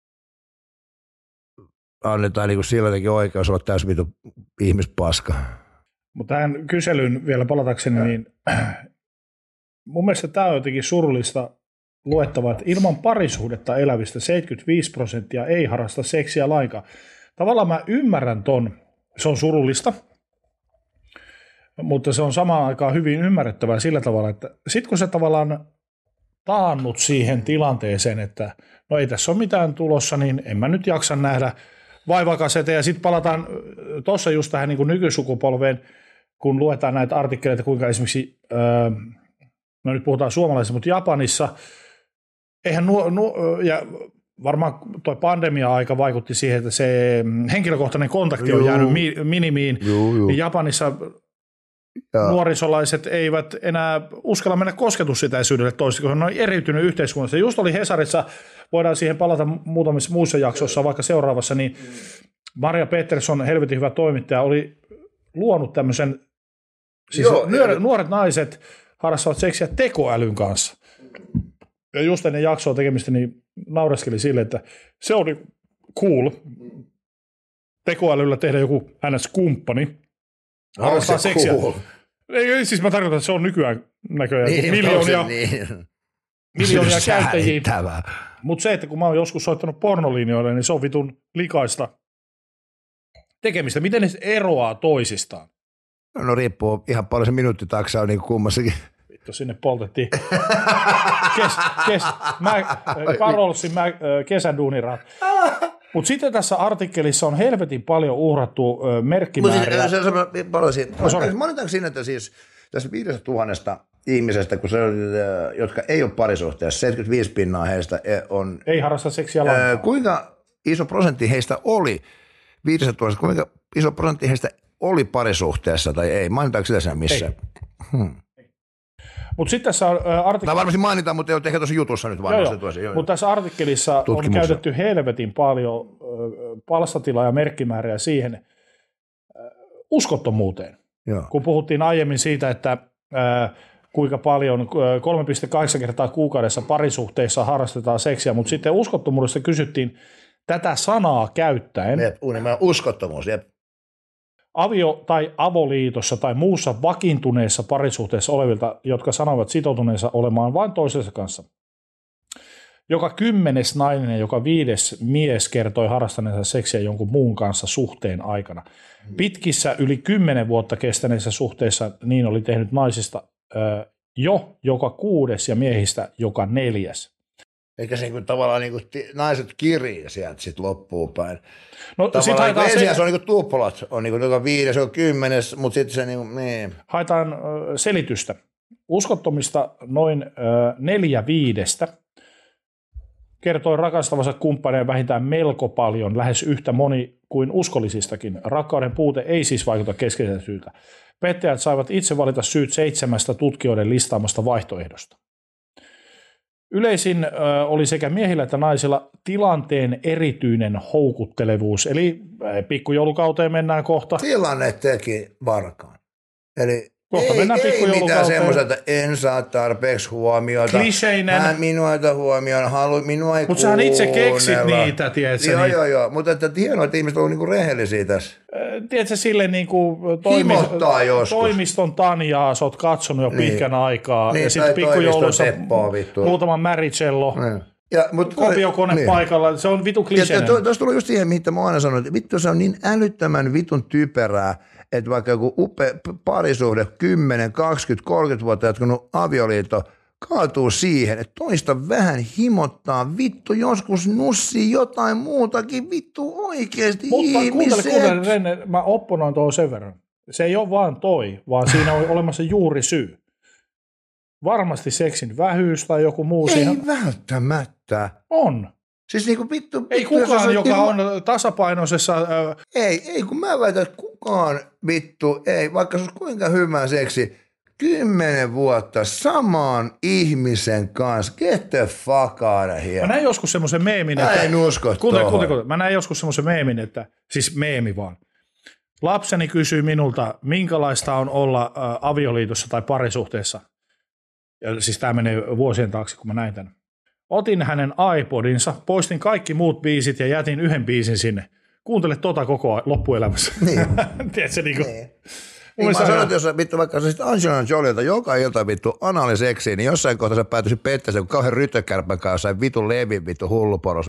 annetaan niin kuin sillä jotenkin oikeus olla täysin vitu ihmispaska. Mutta tähän kyselyyn vielä palatakseni, niin mun mielestä tämä on jotenkin surullista luettavaa, että ilman parisuhdetta elävistä 75% ei harrasta seksiä lainkaan. Tavallaan mä ymmärrän ton, se on surullista, mutta se on samaan aikaan hyvin ymmärrettävää sillä tavalla, että sit kun sä tavallaan taannut siihen tilanteeseen, että no ei tässä ole mitään tulossa, niin en mä nyt jaksa nähdä vaivaakaan eteen. Ja sitten palataan tuossa just tähän niin kuin nykysukupolveen, kun luetaan näitä artikkeleita, kuinka esimerkiksi, no nyt puhutaan suomalaisista, mutta Japanissa, eihän ja varmaan tuo pandemia-aika vaikutti siihen, että se henkilökohtainen kontakti on jäänyt minimiin, niin Japanissa nuorisolaiset eivät enää uskalla mennä kosketusitäisyydelle toista, kun ne on eriytynyt yhteiskunnassa. Just oli Hesarissa, voidaan siihen palata muutamissa muissa jaksoissa, vaikka seuraavassa, niin Maria Pettersson, helvetin hyvä toimittaja, oli luonut tämmöisen, siis nuoret naiset harrastavat seksiä tekoälyn kanssa. Ja just ennen jaksoa tekemistä, niin naureskeli sille, että se oli cool tekoälyllä tehdä joku NS-kumppani. Harrastaa seksiä. Cool. Ei, siis mä tarkoitan, että se on nykyään näköjään niin, miljoonia käyttäjiä. Mutta se, että kun mä oon joskus soittanut pornolinjoille, niin se on vitun likaista tekemistä. Miten ne eroaa toisistaan? No riippuu ihan paljon, se minuuttitaksa on niin kuin kummassakin. Vittu, sinne poltettiin. Karolsin kesäduunirat. Mutta sitten tässä artikkelissa on helvetin paljon uhrattu merkkimääriä. Monetaanko siinä, että siis tässä 5000 ihmisestä, kun se on, jotka ei ole parisuhteessa, 75% heistä on... Ei harrasta seksiä lainkaan. Kuinka iso prosentti heistä oli 5000, kuinka iso prosentti heistä oli parisuhteessa tai ei? Mainitaanko sitä siinä missään? Mutta sitten tässä artikkelissa... Tämä varmasti mainitaan, mutta ei ole ehkä tuossa jutussa nyt vaan. Mutta tässä artikkelissa on käytetty helvetin paljon palstatilaa ja merkkimääriä siihen uskottomuuteen. Joo. Kun puhuttiin aiemmin siitä, että kuinka paljon 3,8 kertaa kuukaudessa parisuhteissa harrastetaan seksiä, mutta sitten uskottomuudesta kysyttiin tätä sanaa käyttäen. Uskottomuus, jep. avio- tai avoliitossa tai muussa vakiintuneessa parisuhteessa olevilta, jotka sanovat sitoutuneensa olemaan vain toisensa kanssa. Joka 10. nainen ja joka 5. mies kertoi harrastaneensa seksiä jonkun muun kanssa suhteen aikana. Pitkissä yli 10 vuotta kestäneissä suhteissa niin oli tehnyt naisista jo joka 6. ja miehistä joka 4. Eikä se niin tavallaan niin naiset kirii sieltä sitten loppuun päin. No, tavallaan niin se on niin tuplat, on niin joka 5, joka 10, mutta sitten se niin. Haetaan selitystä. Uskottomista noin 4/5 kertoi rakastavansa kumppaneen vähintään melko paljon, lähes yhtä moni kuin uskollisistakin. Rakkauden puute ei siis vaikuta keskeisen syytä. Pettäjät saivat itse valita syyt 7 tutkijoiden listaamasta vaihtoehdosta. Yleisin oli sekä miehillä että naisilla tilanteen erityinen houkuttelevuus, eli pikkujoulukauteen mennään kohta. Tilanne teki varkaan. Eli kohta ei mitään semmoista, että en saa tarpeeksi huomiota. Kliseinen. Hän minua ei huomioon, minua ei mutta sähän itse keksit niitä, tiedätkö? Joo, mutta että hienoa, että ihmiset on niinku rehellisiä tässä. Tiedätkö, sille niinku toimiston Tanjaa sä oot katsonut jo pitkän aikaa. Niin, ja sitten pikkujoulussa muutama Maricello. Kopiokone paikalla, se on vitu kliseinen. Tuossa tulee just siihen, mitä mä aina sanon, että vittu se on niin älyttömän vitun typerää, että vaikka joku upea parisuhde 10, 20, 30 vuotta jatkunut avioliitto kaatuu siihen, että toista vähän himottaa, vittu joskus nussii jotain muutakin, vittu oikeasti ihmiset. Kuuntele, Renne, mä opponoin tuohon sen verran. Se ei ole vaan toi, vaan siinä on olemassa juuri syy. Varmasti seksin vähyys tai joku muu. Ei siihen välttämättä. On. Siis niinku vittu. Ei kukaan, joka on tasapainoisessa. Ei, kun mä väitän, että kukaan vittu, ei, vaikka se olisi kuinka hyvä seksi, 10 vuotta samaan ihmisen kanssa, get the fuck out of here. Mä näin joskus semmoisen meemin, että. En usko tuohon. Mä näin joskus semmoisen meemin, että, siis meemi vaan. Lapseni kysyi minulta, minkälaista on olla avioliitossa tai parisuhteessa. Ja siis tämä menee vuosien taakse, kun mä näin tämän. Otin hänen iPodinsa, poistin kaikki muut biisit ja jätin yhden biisin sinne. Kuuntele tota koko loppuelämässä. Niin. Tiedätkö niin kuin? Niin mä sanon, että jos vittu vaikka sä sit Angelina Jolielta joka ilta vittu analiseksiin, niin jossain kohtaa sä päätyisit pettämään kun kauhean rytökärpän kanssa jossain vittu levin vittu hulluporos.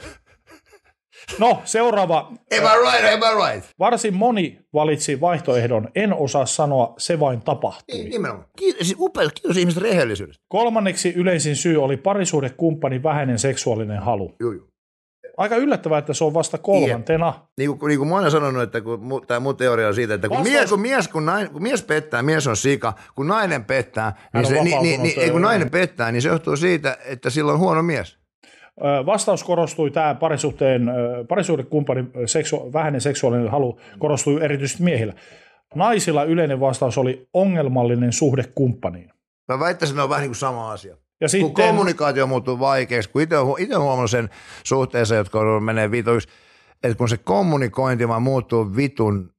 No, seuraava. Am I right? Varsin moni valitsi vaihtoehdon, en osaa sanoa, se vain tapahtui. Nimenomaan. Kiitos ihmiset rehellisyydestä. 3. yleisin syy oli parisuhdekumppanin vähäinen seksuaalinen halu. Joo. Aika yllättävää, että se on vasta 3. Niin kuin mä oon sanonut, että tämä mun teoria on siitä, että kun mies pettää, mies on sika, kun nainen pettää, kun nainen pettää, niin se johtuu siitä, että sillä on huono mies. Vastaus korostui, tämä parisuhdekumppanin vähäinen seksuaalinen halu korostui erityisesti miehillä. Naisilla yleinen vastaus oli ongelmallinen suhde kumppaniin. Mä väittäisin, että ne on vähän niin kuin sama asia. Ja sitten, kun kommunikaatio muuttuu vaikeaksi, kun itse olen huomannut sen suhteessa, jotka menee vituiksi, että kun se kommunikointi vaan muuttuu vitun,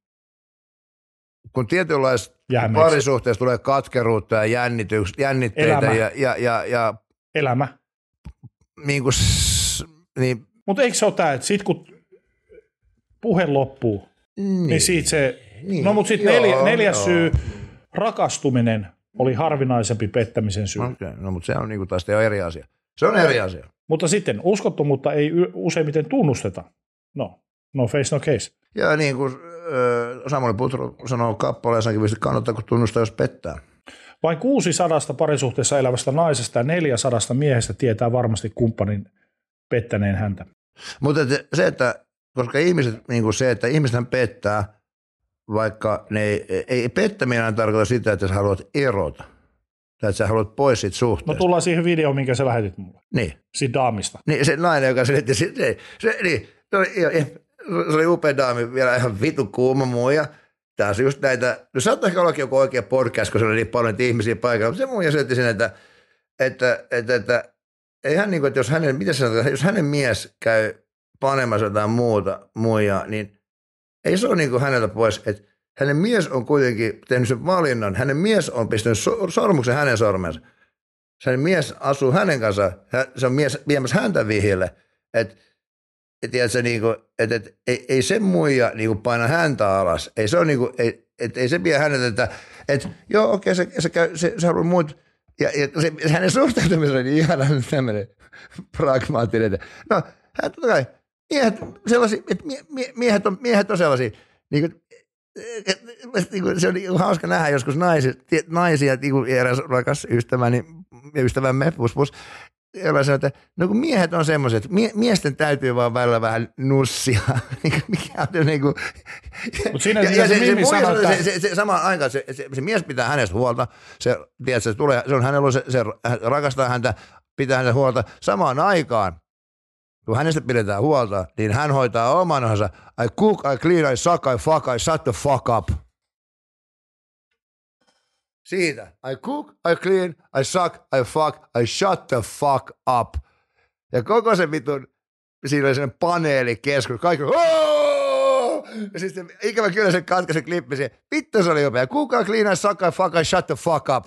kun tietynlaista parisuhteessa tulee katkeruutta ja jännitteitä ja elämä. Niin. Mutta eikö se ole tämä, että sitten kun puhe loppuu, niin siitä se, no mutta sitten neljäs syy, rakastuminen oli harvinaisempi pettämisen syy. Okay. No mutta se on niinku taas eri asia. Se on eri asia. Mutta sitten uskottomuutta ei useimmiten tunnusteta. No face, no case. Ja niin kuin Samuli Putro sanoo kappaleessakin, kannattaa kun tunnustaa, jos pettää. Vain 600 parisuhteessa elävästä naisesta ja 400 miehestä tietää varmasti kumppanin pettäneen häntä. Mutta se, että koska ihmiset, niin kuin se, että ihmisethän pettää, vaikka ne ei pettäminen tarkoita sitä, että sä haluat erota. Tai että sä haluat pois siitä suhteesta. No tullaan siihen videoon, minkä sä lähetit mulle. Niin. Siitä daamista. Niin, se nainen, joka selitti, se oli upea daami, vielä ihan vitu kuuma muija. Taas just näitä, no saattaa ehkä ollakin joku oikea podcast, kun se oli niin paljon ihmisiä paikalla, mutta se muija selitti sen, että ei hän niin kuin, että jos hänen mies käy panemassa jotain muuta muijaa, niin ei se ole niin kuin häneltä pois, että hänen mies on kuitenkin tehnyt sen valinnan, hänen mies on pistänyt sormuksen hänen sormensa. Hänen mies asuu hänen kanssaan, se on mies viemässä häntä vihille, että tiedätkö, niinku, että ei se muija niinku paina häntä alas. Ei se ole niinku, ei se pidä hänet, että joo, okei, se haluaa muut. Ja hänen suhtautumisensa oli ihana tämmöinen pragmaattinen, että no, hän totta kai, miehet on sellaisia, se on hauska nähdä joskus naisia eräs rakas ystävämme, pus, jolla sanoo, että no kun miehet on semmoiset, miesten täytyy vaan välillä vähän nussia, mikä on niinku, se samaan aikaan se mies pitää hänestä huolta, se on hänellä, se rakastaa häntä, pitää häntä huolta, samaan aikaan, kun hänestä pidetään huolta, niin hän hoitaa oman osansa, I cook, I clean, I suck, I fuck, I shut the fuck up. Siitä. I cook, I clean, I suck, I fuck, I shut the fuck up. Ja koko se vitun, siinä oli sellainen paneelikeskus, kaikki ja siis ikävä kyllä se katkaisi klippi siihen. Vittu se oli jopea. Cook, I clean, I suck, I fuck, I shut the fuck up.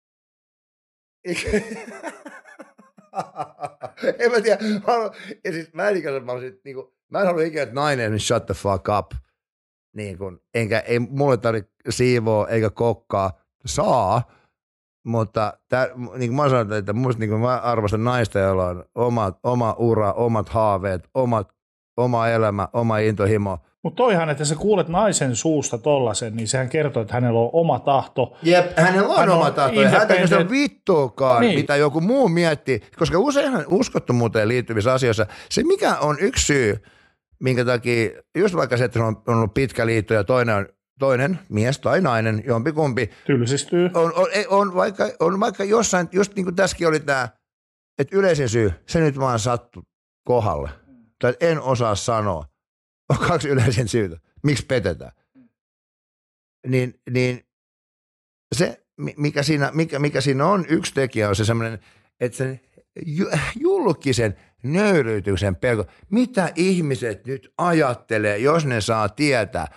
En mä tiedä. Ja siis mä en halua ikinä, että nainen shut the fuck up. Niin kun, ei mulle tarvitse siivoa eikä kokkaa. Saa, mutta niin kuin mä sanoin, että musta niin mä arvostan naista, jolla on oma ura, omat haaveet, oma elämä, oma intohimo. Mutta toihan, että sä kuulet naisen suusta tollasen, niin sehän kertoo, että hänellä on oma tahto. Jep, hänellä on oma tahto. Ja häntä ei ole vittuakaan, niin, mitä joku muu miettii. Koska useinhan uskottomuuteen liittyvissä asioissa, se mikä on yksi syy, minkä takia, just vaikka se, että on ollut pitkä liitto ja toinen mies tai nainen, jompikumpi. Tylsistyy. On vaikka jossain, just niin kuin tässäkin oli tämä, että yleisin syy, se nyt vaan sattui kohdalle. Tai en osaa sanoa. On 2 yleisin syytä. Miksi petetään? Niin se, mikä siinä on yksi tekijä, on se semmoinen, että sen julkisen nöyryytyksen pelko. Mitä ihmiset nyt ajattelee, jos ne saa tietää?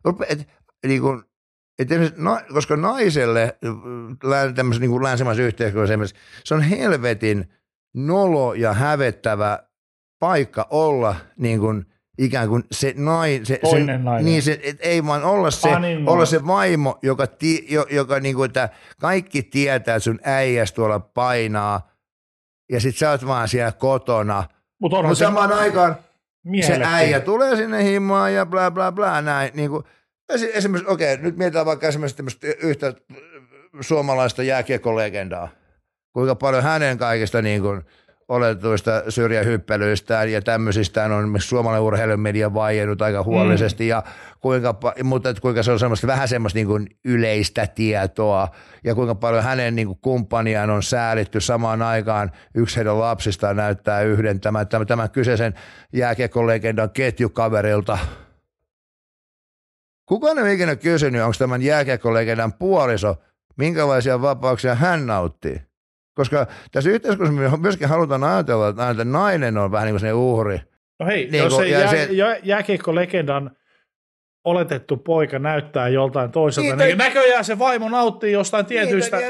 Koska naiselle tämmöisessä niin länsimaisessa yhteiskunnassa se on helvetin nolo ja hävettävä paikka olla niin kuin, ikään kuin se nainen. Niin se, ei vaan olla se vaimo, joka niin kuin, että kaikki tietää, että sun äijäs tuolla painaa ja sit sä oot vaan siellä kotona. Mutta samaan aikaan se äijä tulee sinne himaan ja bla bla bla näin. Niin kuin, esimerkiksi, nyt mietitään vaikka esimerkiksi yhtä suomalaista jääkiekkolegendaa. Kuinka paljon hänen kaikista niin kuin oletuista syrjähyppelyistään ja tämmöisistään on esimerkiksi suomalainen urheilumedia vaiennut aika huolellisesti, ja kuinka se on vähän semmoista niin kuin yleistä tietoa, ja kuinka paljon hänen niin kuin kumppaniaan on säälitty samaan aikaan. Yksi heidän lapsistaan näyttää yhden tämän kyseisen jääkiekkolegendan ketjukaverilta. Kukaan ei ole ikinä kysynyt, onko tämän jääkiekkolegendan puoliso, minkälaisia vapauksia hän nauttii. Koska tässä yhteiskunnassa me myöskin halutaan ajatella, että nainen on vähän niin kuin se uhri. No hei, niin jos se jääkiekkolegendan oletettu poika näyttää joltain toiselta, niin näköjään se vaimo nauttii jostain tietyistä.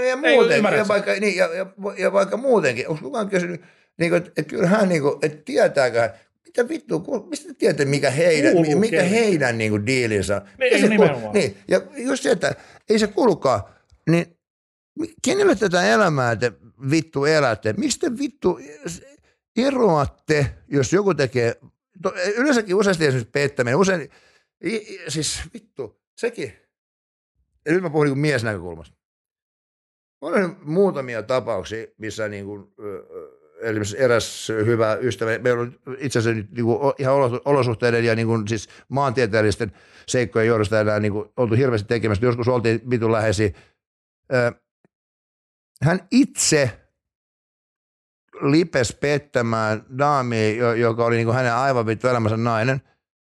Ja vaikka muutenkin. Onko kukaan kysynyt, että kyllä hän, että tietääkö hän, mitä vittua, mistä tietää, mikä heidän niin kuin diilinsä on. Niin, ja just se, että ei se kuulukaan, niin kenelle tätä elämää te vittu elätte? Miksi te vittu eroatte, jos joku tekee, yleensäkin useasti esimerkiksi pettäminen, siis vittu, sekin. Ja nyt mä puhun niin kuin miesnäkökulmasta. On muutamia tapauksia, missä niin kuin, esimerkiksi eräs hyvä ystävä, meillä on itse asiassa nyt niin kuin ihan olosuhteiden ja niin kuin, siis maantieteellisten seikkojen johdosta enää niin kuin, oltu hirveästi tekemässä. Joskus oltiin vitun läheisiä. Hän itse lipesi pettämään daamia, joka oli niin kuin hänen aivan vittu elämänsä nainen.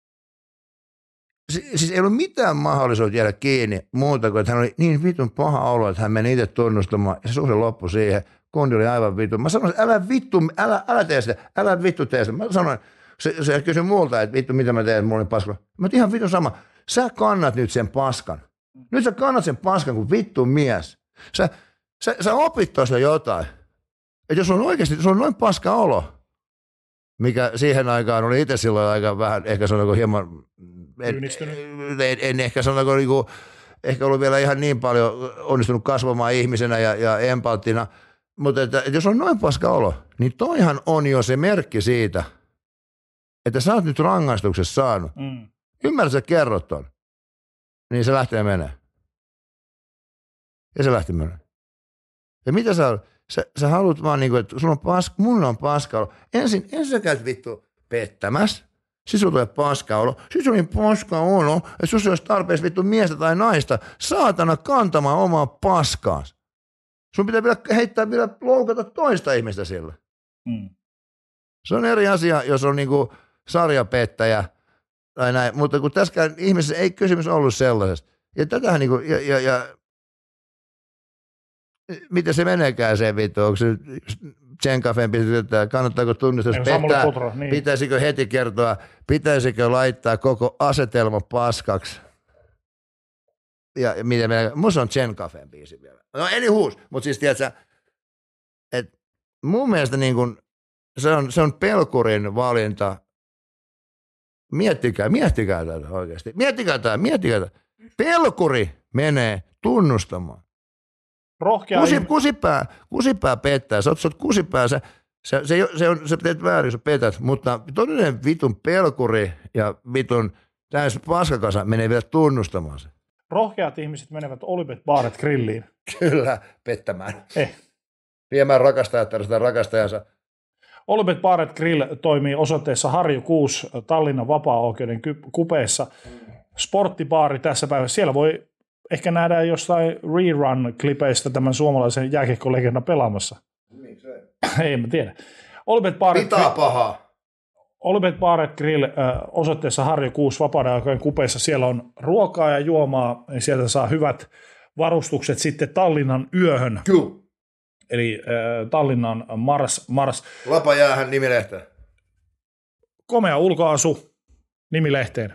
Siis ei ollut mitään mahdollisuutta jäädä kiinni muuta kuin, että hän oli niin vitun paha olo, että hän meni itse tunnustamaan ja se suhde loppui siihen. Kondi oli aivan vittu. Mä sanoin, että älä tee sitä, älä vittu tee sitä. Mä sanoin, se kysyi multa, että vittu mitä mä teen, että mulla oli paskalla. Mä oon ihan vitun sama. Sä kannat nyt sen paskan. Nyt sä kannat sen paskan kuin vittu mies. Sä opit tuosta jotain. Että jos on oikeasti, jos on noin paska olo, mikä siihen aikaan oli itse silloin aika vähän, ehkä sanoiko hieman, en ehkä sanoiko niinku, ehkä ollut vielä ihan niin paljon onnistunut kasvamaan ihmisenä ja empattina, mutta että jos on noin paska olo, niin toihan on jo se merkki siitä, että sä oot nyt rangaistuksessa saanut. Ymmärrät, sä kerrot ton, niin se lähtee menee. Ja se lähti menee. Ja mitä sä haluat vaan niinku, että mulla on paska olo. Ensin sä käyt vittu pettämässä. Siis sulla tulee paska olo. Siis sulla on paska olo, että sulla olisi tarpeeksi vittu miestä tai naista saatana kantamaan omaa paskaansa. Sun pitää vielä loukata toista ihmistä sillä. Se on eri asia, jos on niinku sarjapettäjä tai näin, mutta kun tässäkään ihmisessä ei kysymys ollut sellaisesta. Ja tätähän niinku, miten se meneekään se vittu, onko se Tsenkafeen pistetään, kannattaako tunnistaa, jos pettää, niin. Pitäisikö heti kertoa, pitäisikö laittaa koko asetelma paskaksi. Ja miten menee, musta on Tsenkafeen biisi vielä. No anyhoos, mutta siis tiedätkö, että mun mielestä niin kun, se on pelkurin valinta. Miettikää tätä oikeasti. Miettikää tätä. Pelkuri menee tunnustamaan. Rohkea Kusipää pettää. Sä oot kusipää. Sä teet väärin, sä petät. Mutta todellinen vitun pelkuri ja vitun täys paskakasa menee vielä tunnustamaan se. Rohkeat ihmiset menevät Olybet Baaret grilliin. Kyllä, pettämään. Viemään rakastajansa. Olybet Baaret Grill toimii osoitteessa Harju 6 Tallinnan vapaa-oikeuden kupeessa. Sporttibaari tässä päivässä. Siellä voi ehkä nähdä jostain rerun-klipeistä tämän suomalaisen jääkiekkolegendan pelaamassa. Niin se. Ei, mä tiedä. Pitää pahaa. Olybet Baaret Grill osoitteessa Harju 6 vapaa-oikeuden kupeessa. Siellä on ruokaa ja juomaa. Ja sieltä saa hyvät varustukset sitten Tallinnan yöhön. Kyllä. Eli Tallinnan Mars. Lapajäähän nimilehteen. Komea ulkoasu nimilehteen.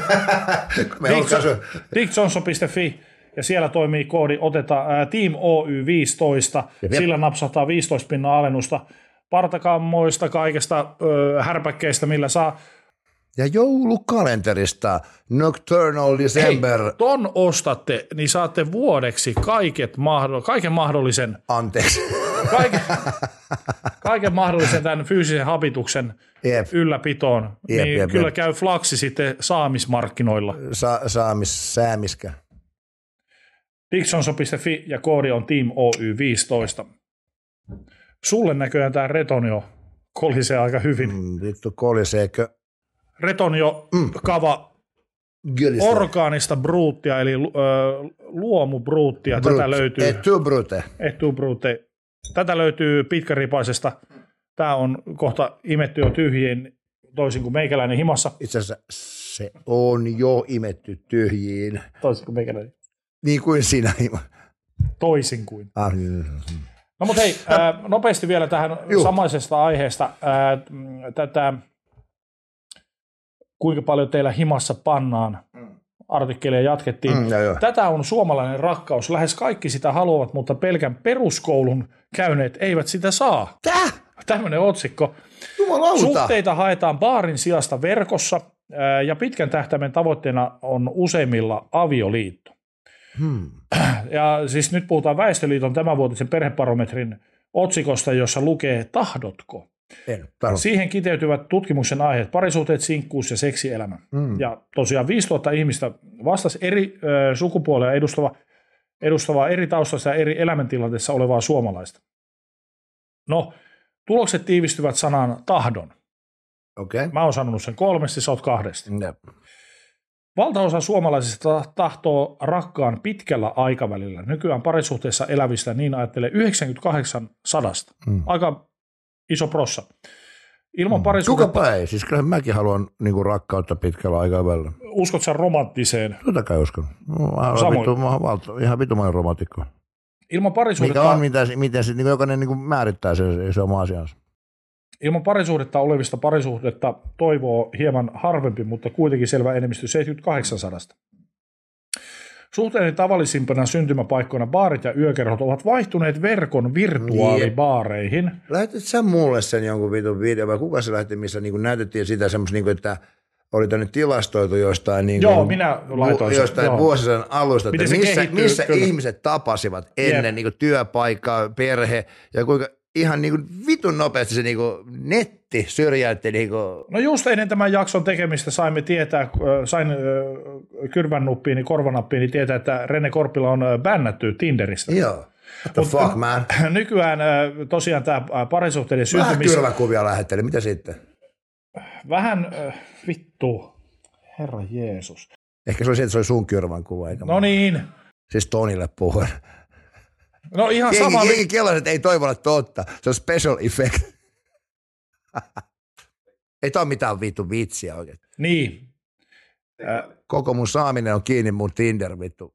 dickjohnson.fi ja siellä toimii koodi Team Oy 15. Sillä napsahtaa 15 € alennusta partakammoista, kaikesta härpäkkeistä, millä saa. Ja joulukalenterista Nocturnal December. Hei, ton ostatte, niin saatte vuodeksi kaiken mahdollisen. Anteeksi. Kaiken mahdollisen tämän fyysisen habituksen ylläpitoon. Kyllä käy flaksi sitten saamismarkkinoilla. Säämiskä. Dickjohnson.fi ja koodi on Team Oy 15. Sulle näköjään tämä Retonio kolisee aika hyvin. Vittu koliseekö? Retonio kava orgaanista bruuttia, eli luomubruuttia. Tätä löytyy. Et brute. Tätä löytyy pitkäripaisesta. Tämä on kohta imetty jo tyhjiin, toisin kuin meikäläinen himassa. Itse asiassa se on jo imetty tyhjiin. Toisin kuin meikäläinen. Niin kuin sinä himassa. Toisin kuin. No mutta hei, nopeasti vielä tähän samaisesta aiheesta. Tätä, kuinka paljon teillä himassa pannaan, artikkeleja jatkettiin. Tätä on suomalainen rakkaus. Lähes kaikki sitä haluavat, mutta pelkän peruskoulun käyneet eivät sitä saa. Tämmöinen otsikko. Jumalauta. Suhteita haetaan baarin sijasta verkossa ja pitkän tähtäimen tavoitteena on useimmilla avioliitto. Ja siis nyt puhutaan Väestöliiton tämänvuotisen perhebarometrin otsikosta, jossa lukee tahdotko. Siihen kiteytyvät tutkimuksen aiheet, parisuhteet, sinkkuus ja seksielämä. Ja tosiaan 5000 ihmistä vastasi eri sukupuolia edustavaa eri taustasta ja eri elämäntilanteessa olevaa suomalaista. No, tulokset tiivistyvät sanaan tahdon. Okay. Mä oon sanonut sen 3, sä oot 2. Valtaosa suomalaisista tahtoo rakkaan pitkällä aikavälillä. Nykyään parisuhteessa elävistä niin ajattelee 98/100. Aika iso prossa. Ilman parisuhdetta. Kukapa ei, siis kyllä mäkin haluan niinku rakkautta pitkällä aikavälillä. Uskot sä romanttiseen? Totta kai uskon. Ihan vitumainen romantikko. Ilman parisuhdetta. Mikä on, mitä sitten jokainen niinku määrittää se oma asiansa. Ilman parisuhdetta olevista parisuhdetta toivoo hieman harvempi, mutta kuitenkin selvä enemmistö 78/100. Suhteellisen tavallisimpana syntymäpaikkoina baarit ja yökerhot ovat vaihtuneet verkon virtuaalibaareihin. Lähetit sä mulle sen jonkun vitun video, vai kuka se lähetti, missä niin näytettiin sitä semmoista, niin että oli tänne tilastoitu jostain, niin joo, minä laitoin jostain vuosisadan alusta, että missä kyllä. ihmiset tapasivat ennen niin työpaikkaa, perhe, ja kuinka ihan niin vitun nopeasti se niin netti syrjäytti. Niin no just ennen tämän jakson tekemistä saimme tietää, sain kyrvännuppiini, korvanappiini tietää, että Rene Korpila on bännätty Tinderistä. Joo. What the fuck, man? Nykyään tosiaan tämä parisuhteiden syntymis... Vähän kyrväkuvia lähetteli, mitä sitten? Vähän vittu, herra Jeesus. Ehkä se oli se, että se oli sun kyrvän kuva. No niin. Siis Tonille puhuen. No ihan sama. Jengi kellaiset ei toivona totta. Se on special effect. Ei tämä ole mitään vittu vitsiä oikein. Niin. Koko mun saaminen on kiinni mun Tinder vittu.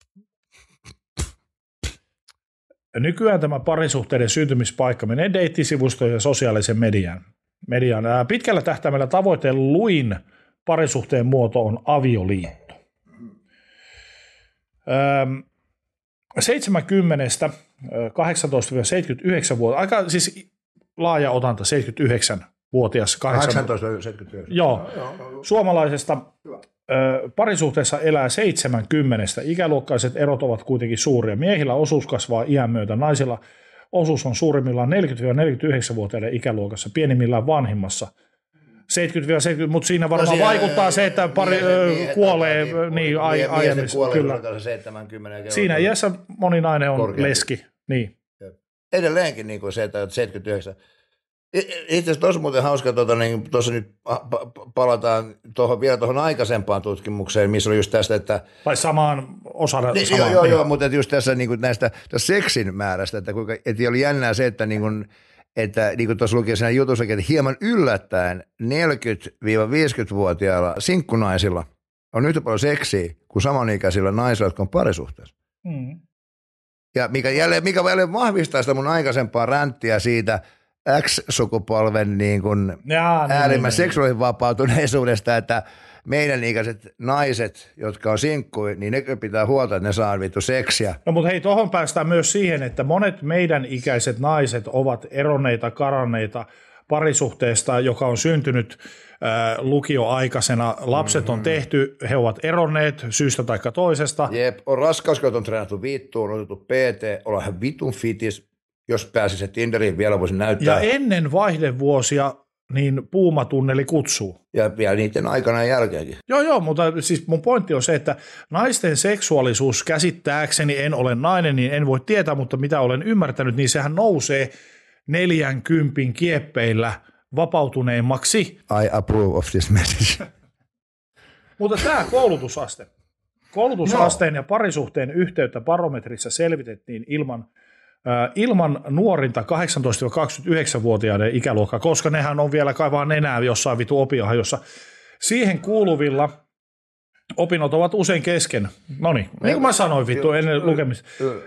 Nykyään tämä parisuhteiden syntymispaikka menee deittisivustoon ja sosiaalisen median. Pitkällä tähtäimellä tavoitelluin parisuhteen muoto on avioliitto. 70 18-79 vuotta, aika siis laaja otanta, 79-vuotias. 18-79. Joo, suomalaisesta parisuhteessa elää 70. Ikäluokkaiset erot ovat kuitenkin suuria. Miehillä osuus kasvaa iän myötä, naisilla osuus on suurimmillaan 40-49-vuotiaiden ikäluokassa, pienimmillään vanhimmassa. 70-70, mutta siinä varmaan vaikuttaa se, että pari kuolee niin aiemmin. Kyllä. 70. Siinä iässä moni nainen on korkeampi. Leski. Niin. Edelleenkin niin kuin se, että 79. Itse asiassa tuossa muuten hauska, niin tuossa nyt palataan vielä tuohon aikaisempaan tutkimukseen, missä oli just tästä, että... Tai samaan osana. Joo, mutta just tässä niin kuin näistä seksin määrästä, että oli jännää se, että niin kuin tuossa luki siinä jutussakin, että hieman yllättäen 40-50-vuotiailla sinkkunaisilla on yhtä paljon seksiä kuin samanikäisillä naisilla, jotka on parisuhteessa. Mm. Ja mikä jälleen vahvistaa sitä mun aikaisempaa ränttiä siitä X-sukupolven niin kuin äärimmäisen seksuaalisen vapautuneisuudesta, että meidän ikäiset naiset, jotka on sinkkuja, niin ne pitää huolta, että ne saa vittu seksiä. No mutta hei, tuohon päästään myös siihen, että monet meidän ikäiset naiset ovat eronneita, karanneita parisuhteesta, joka on syntynyt lukioaikaisena. Lapset on tehty, he ovat eronneet syystä tai toisesta. Jep, on raskauskot on treenattu vittuun, on otettu PT, ollaan ihan vitun fitis, jos pääsisi Tinderiin vielä voisi näyttää. Ja ennen vaihdevuosia niin puumatunneli kutsuu. Ja vielä niiden aikana ja jälkeenkin. Joo, mutta siis mun pointti on se, että naisten seksuaalisuus käsittääkseni, en ole nainen, niin en voi tietää, mutta mitä olen ymmärtänyt, niin sehän nousee 40 kieppeillä vapautuneimmaksi. I approve of this message. Mutta tämä koulutusasteen ja parisuhteen yhteyttä barometrissa selvitettiin ilman nuorinta 18-29-vuotiaiden ikäluokkaa, koska nehän on vielä kaivaa nenää jossain vitu opinahjossa. Siihen kuuluvilla opinnot ovat usein kesken. Noniin, niin kuin mä sanoin vittu ennen lukemista.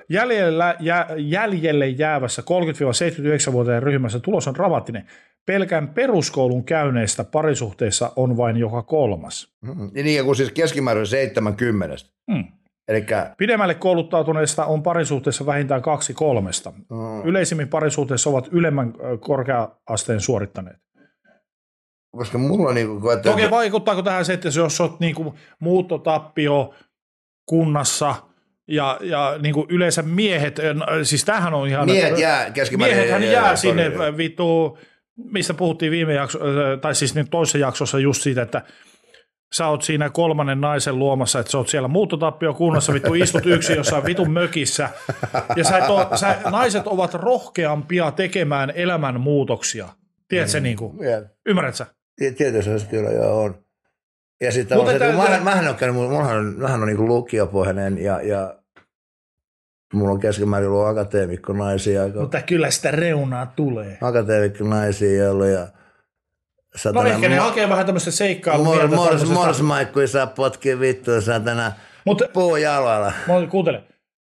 Jäljelle jäävässä 30-79-vuotiaiden ryhmässä tulos on dramaattinen. Pelkän peruskoulun käyneistä parisuhteissa on vain joka kolmas. Niin, kun siis keskimäärin 70. Elikkä... Pidemmälle kouluttautuneista on parisuhteessa vähintään 2-3. Yleisimmin parisuhteessa ovat ylemmän korkea-asteen suorittaneet. Koska mulla Toki vaikuttaako tähän se, että jos olet muuttotappio kunnassa ja yleensä miehet, siis tämähän on ihan... Miehethän jää sinne vittu, mistä puhuttiin viime jaksossa, tai siis nyt toisessa jaksossa just siitä, että sä oot siinä kolmannen naisen luomassa, että sä oot siellä muuttotappiokunnassa, vittu istut yksin jossain vitun mökissä. Ja naiset ovat rohkeampia tekemään elämänmuutoksia. Tiedätkö ymmärrät sä? Tietysti kyllä joo on. Ja sitten on se, että mähän on niin lukiopohjainen ja mulla on keskimäärin ollut akateemikko naisia. Mutta kyllä sitä reunaa tulee. Akateemikko naisia ollut ja... No ehkä ne hakee vähän tämmöistä seikkailua. Morsmaikku ei saa potkia vittua satana puujalalla. Kuuntele.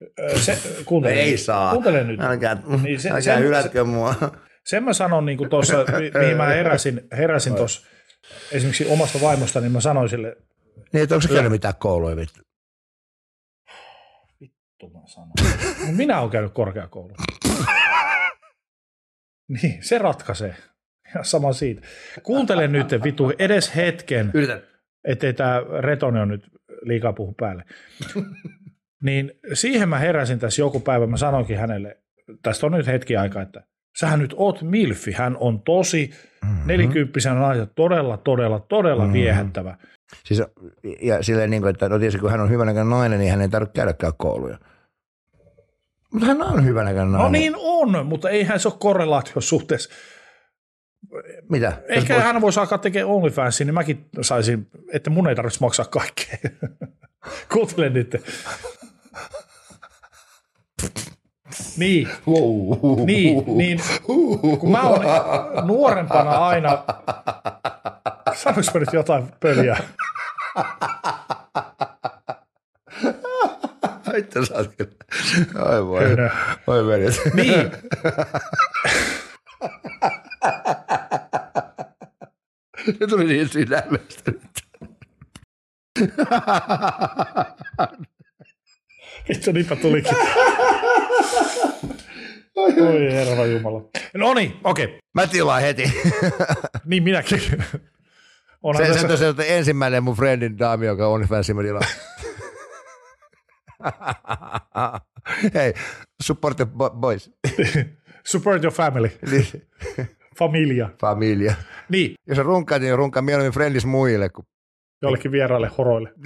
Ei saa. Kuuntele nyt. Älkää hylätkö mua. Sen mä sanon niin kuin tuossa, mihin mä heräsin tuossa esimerkiksi omasta vaimosta, niin mä sanoin sille. Niin, että onko se käynyt mitään kouluja vittu? vittu mä sanon. Minä olen käynyt korkeakoulun. Niin, se ratkaisee. Ja sama siitä. Kuuntele nyt vittu edes hetken, ettei tämä Retoni on nyt liikaa puhu päälle. Niin siihen mä heräsin tässä joku päivä, mä sanoinkin hänelle, tästä on nyt hetki aikaa, että sähän nyt oot milfi, hän on tosi 40-vuotiaan naisen todella viehättävä. Siis, ja silleen niin kuin, että no tietysti kun hän on hyvänäköinen nainen, niin hän ei tarvitse käydäkään kouluja. Mutta hän on hyvänäköinen nainen. No niin on, mutta eihän se ole korrelaatiosuhteessa. Mitä? Ehkä hän voisi alkaa tekemään OnlyFansia, niin mäkin saisin, että mun ei tarvitsisi maksaa kaikkea. Kuuntele nyt. Niin, niin, kun mä oon nuorempana aina, sanoinko mä nyt jotain pöliä? Itse saat kyllä. Oi veljet. Niin. Se tuli niin sydämestä nyt. Vittu, niinpä tulikin. Oi herra jumala. No niin, okei. Mä tilaan heti. Niin minäkin. Se on ensimmäinen mun friendin daami, joka on fancy mä tilaan. Hei, support the boys. Support your family. Familia. Niin. Jos on runkaat, niin runkaa mieluummin friendis muille. Kuin... Jollekin vieraille horoille.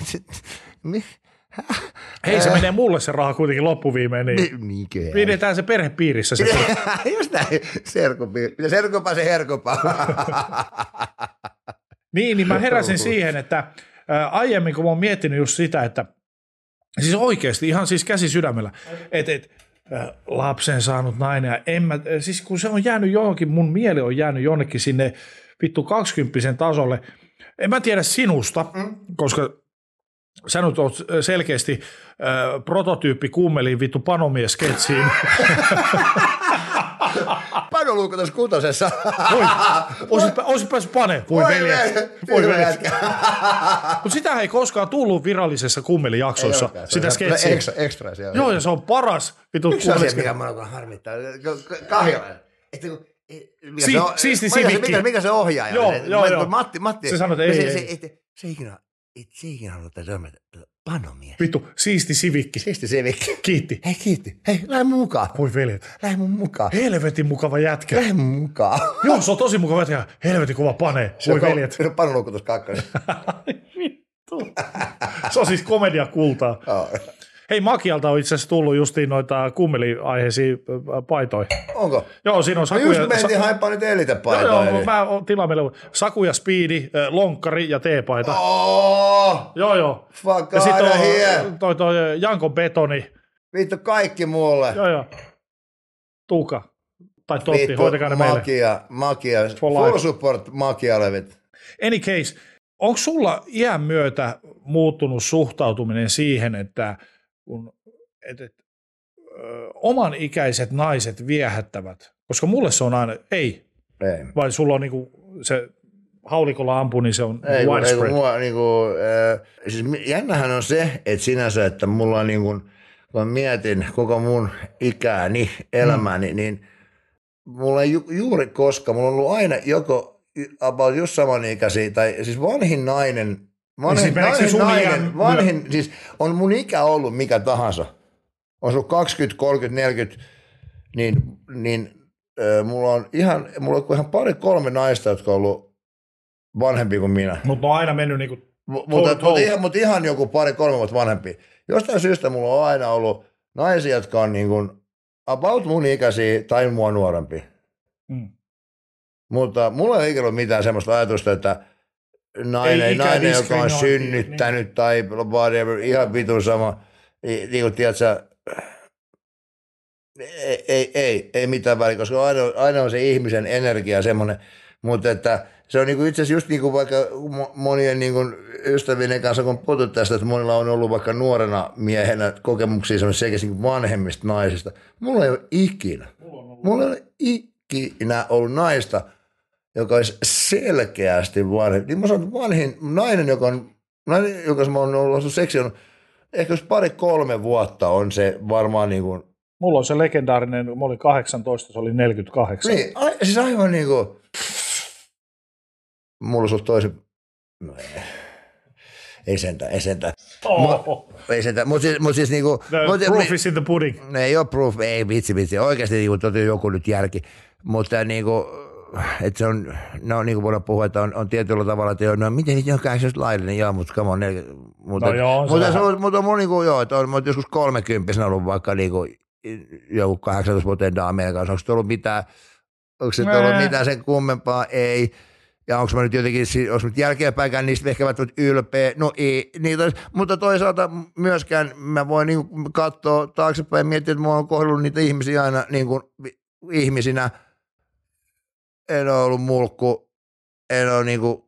Hei, se menee mulle se raha kuitenkin loppuviimeen. Niin pidetään se perhepiirissä. Se just näin, serkupiiri. Mitä serkupaa se herkupaa. Niin mä heräsin siihen, että aiemmin kun mä oon miettinyt just sitä, että siis oikeasti ihan siis käsi sydämellä, että lapsen saanut nainen ja siis kun se on jäänyt johonkin, mun mieli on jäänyt jonnekin sinne vittu 20 tasolle. En mä tiedä sinusta, koska sä nyt oot selkeästi prototyyppi kummeliin vittu panomiesketsiin. Pano luukko tuossa kutosessa. Oisit päässyt Pane. Voi veljet. Mutta sitä ei koskaan tullut virallisessa kummelijaksoissa. Sitä sketsiä. Ekstra siellä. Joo, ja se on paras. Yksi asia, mikä minua harmittaa. Kahjalainen. Siisti sivikki. Mikä se ohjaaja? Joo. Matti. Se sanoi, että ei. Se ikinä haluaa panomies. Vittu, siisti sivikki. Kiitti. Hei, kiitti. Hei, lähde mun mukaan. Voi veljet. Lähde mun mukaan. Helvetin mukava jätkä. Lähde mun mukaan. Joo, se on tosi mukava jätkä. Helvetin kova Pane. Voi veljet. Se on panoluukku tuossa kakkonen. Vittu. Se on siis komediakultaa. Hei, Makialta on itse asiassa tullut justiin noita kummeliaiheisia paitoja. Onko? Joo, siinä on Saku ja... Just mentiin haipaan nyt elitepaitoja. Joo, mä tilaan meille Saku ja Speedi, lonkkari ja teepaita. Joo. Fuck ja sitten on toi Janko Betoni. Vittu kaikki mulle. Joo. Tuuka. Tai Totti, hoitakaa ne meille. Makia. Full support Makialle, vittu. Any case, onko sulla iän myötä muuttunut suhtautuminen siihen, että oman ikäiset naiset viehättävät? Koska mulle se on aina, ei. Vai sulla on niinku se haulikolla ampu, niin se on widespread. Siis jännähän on se, että sinänsä, että mulla on niinku, kun mietin koko mun ikääni, elämäni, niin mulla ei juuri koska, mulla on ollut aina joko about just samanikäisiä, tai siis vanhin nainen, siis on mun ikä ollut mikä tahansa. On ollut 20, 30, 40, niin mulla on ihan pari-kolme naista, jotka on ollut vanhempia kuin minä. Mutta on aina mennyt niinku... Mutta ihan joku pari-kolme vuotta vanhempia. Jostain syystä mulla on aina ollut naisia, jotka on niinku about mun ikäisiä tai mua nuorempia. Mutta mulla ei ikinä ole mitään semmoista ajatusta, että nainen joka on synnyttänyt niin. Tai whatever, ihan vitun sama. Niin kuin tiedätkö, ei mitään väliä, koska aina on se ihmisen energia semmoinen. Mutta että se on niinku itse asiassa just niinku vaikka monien niinku ystävien kanssa, kun puhuttu tästä, että monilla on ollut vaikka nuorena miehenä kokemuksia semmoisista niinku vanhemmista naisista. Mulla ei ole ikinä ollut naista, joka olisi selkeästi vanhin. Niin mä sanon, vanhin nainen, joka mä oon ollut seksi, on ehkä jos 2-3 vuotta on se varmaan niin kuin... Mulla on se legendaarinen, mä olin 18, se oli 48. Niin, siis aivan niin kuin... Mulla on toisen... No, ei sentään. Ei sentään, mutta siis niinku... Proof is in the pudding. Ei ole proof, ei vitsi. Oikeasti niinku toki joku nyt järki, mutta niinku... Että se on, no niin kuin voidaan puhua, että on tietyllä tavalla, että no miten nyt on 18 laillinen, joo, mutta come on, mutta on mun niinku, joo, että on joskus 30 ollut vaikka niinku joku 18-vuotiaan daamien kanssa, onko se ollut mitään sen kummempaa, ei, ja onko mä nyt jotenkin, onko nyt jälkeenpäinkään niistä ehkä välttämättä ylpeä, no ei, mutta toisaalta myöskään mä voin niinku katsoa taaksepäin ja miettiä, että mä oon kohdellut niitä ihmisiä aina niinku ihmisinä, en ole ollut mulkku, en ole niinku,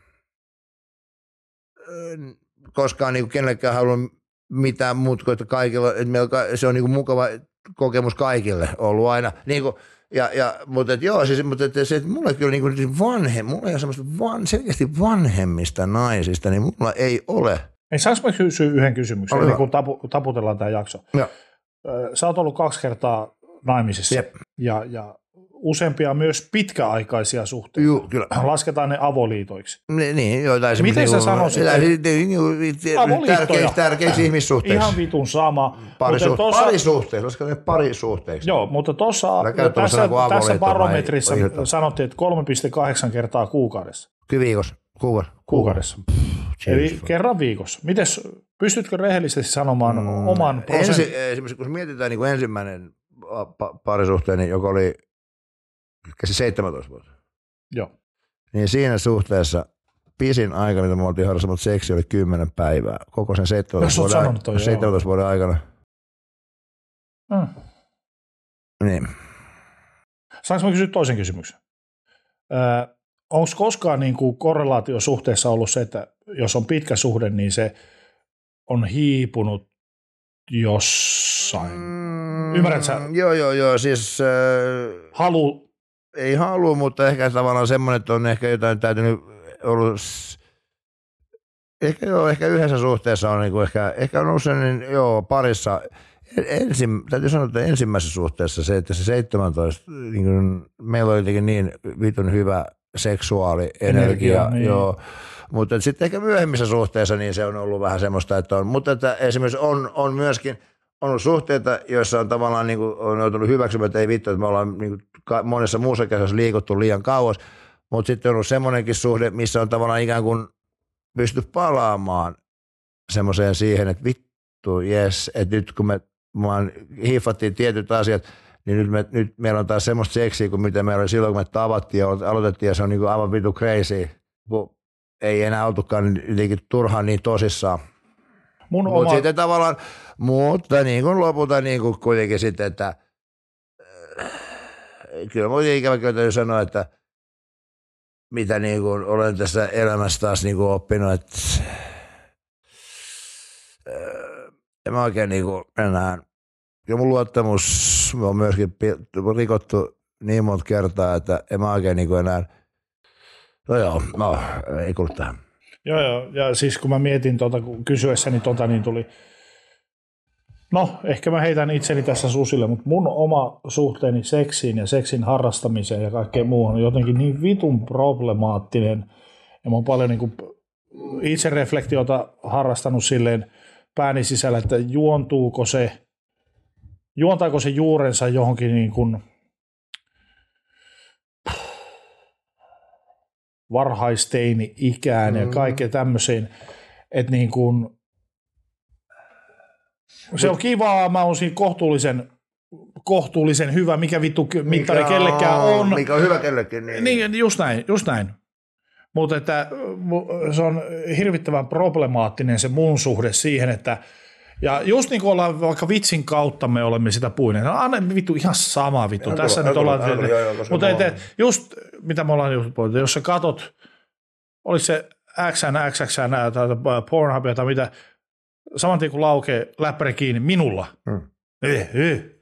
koskaan niinku kenellekään halunnut mitään muuta kuin, että kaikilla, että se on niinku mukava kokemus kaikille ollut aina. Niinku, mutta joo, siis, mutta se, että mulla kyllä niinku mulla ei ole semmoista selkeästi vanhemmista naisista, niin mulla ei ole. Ei, saanko mä kysyä yhden kysymyksen, ennen kuin taputellaan tämä jakso? Joo. Sä oot ollut 2 kertaa naimisissa. Jep. Ja useampia myös pitkäaikaisia suhteita. Joo, kyllä. Lasketaan ne avoliitoiksi. Niin, jotain miten sä sanoisit? Tärkeiksi ihmissuhteiksi. Ihan vitun sama. Parisuhteiksi, lasketaan ne parisuhteiksi. Joo, mutta tässä barometrissa sanottiin, että 3,8 kertaa kuukaudessa. Kuukaudessa. Eli kerran viikossa. Mites, pystytkö rehellisesti sanomaan oman prosentin? Esimerkiksi kun mietitään niin kuin ensimmäinen parisuhteeni, joka oli 17 vuotta. Joo. Niin siinä suhteessa pisin aika, mitä me oltiin harrastamaan seksi, oli 10 päivää. Koko sen 17 vuoden aikana. Niin. Saanko mä kysyä toisen kysymyksen? Onko koskaan niin kuin korrelaatiosuhteessa ollut se, että jos on pitkä suhde, niin se on hiipunut jossain? Ymmärrätkö sä? Joo, siis... Ei halua, mutta ehkä tavallaan semmoinen, että on ehkä jotain täytynyt ollut... Ehkä yhdessä suhteessa on niinku ehkä on ollut sellainen, parissa... Täytyy sanoa, että ensimmäisessä suhteessa se, että se 17, niin kuin, meillä oli jotenkin niin vitun hyvä seksuaalienergia, niin. Joo. Mutta sitten ehkä myöhemmissä suhteissa niin se on ollut vähän semmoista, että on, mutta että esimerkiksi on myöskin on ollut suhteita, joissa on tavallaan niin kuin, on joutunut hyväksymään, että ei vittu, että me ollaan niin kuin, monessa muussa käsissä liikuttu liian kauas, mutta sitten on ollut semmoinenkin suhde, missä on tavallaan ikään kuin pysty palaamaan semmoiseen siihen, että vittu, jes, että nyt kun me hiifattiin tietyt asiat, niin nyt meillä on taas semmoista seksiä kuin mitä meillä oli silloin, kun me tavattiin ja aloitettiin, ja se on niin kuin aivan vittu crazy, kun ei enää oltukaan turhaan niin tosissaan. Mutta sitten tavallaan, mutta niin kuin lopulta niin kuin kuitenkin sitten, että kyllä minun ikävä kyllä sanoa, että mitä niin kuin olen tässä elämässä taas niin kuin oppinut, että en mä oikein niin kuin enää, ja mun luottamus on myöskin rikottu niin monta kertaa, että en mä oikein niin kuin enää, ei kuulu tähän. Joo, ja siis kun mä mietin kun kysyessäni niin tuli, no ehkä mä heitän itseni tässä susille, mutta mun oma suhteeni seksiin ja seksin harrastamiseen ja kaikkeen muuhun on jotenkin niin vitun problemaattinen, ja mä oon paljon niin kuin itsereflektiota harrastanut silleen pääni sisällä, että juontaako se juurensa johonkin niin kuin varhaisteini-ikään ja kaikkeen tämmöiseen, että niin kuin, se on kivaa, mä oon siinä kohtuullisen hyvä, mikä vittu mittari kellekään on. Mikä on hyvä kellekin. Niin, just näin. Mutta että se on hirvittävän problemaattinen se mun suhde siihen, että ja just niin kuin ollaan vaikka vitsin kautta me olemme sitä puhuneet, anna vittu ihan sama vittu, tässä nyt ollaan, mutta just mitä me ollaan just puhunut, jos sä katot, olisi se XXN tai Pornhubia tai mitä, saman tien kun laukee läppäri kiinni minulla,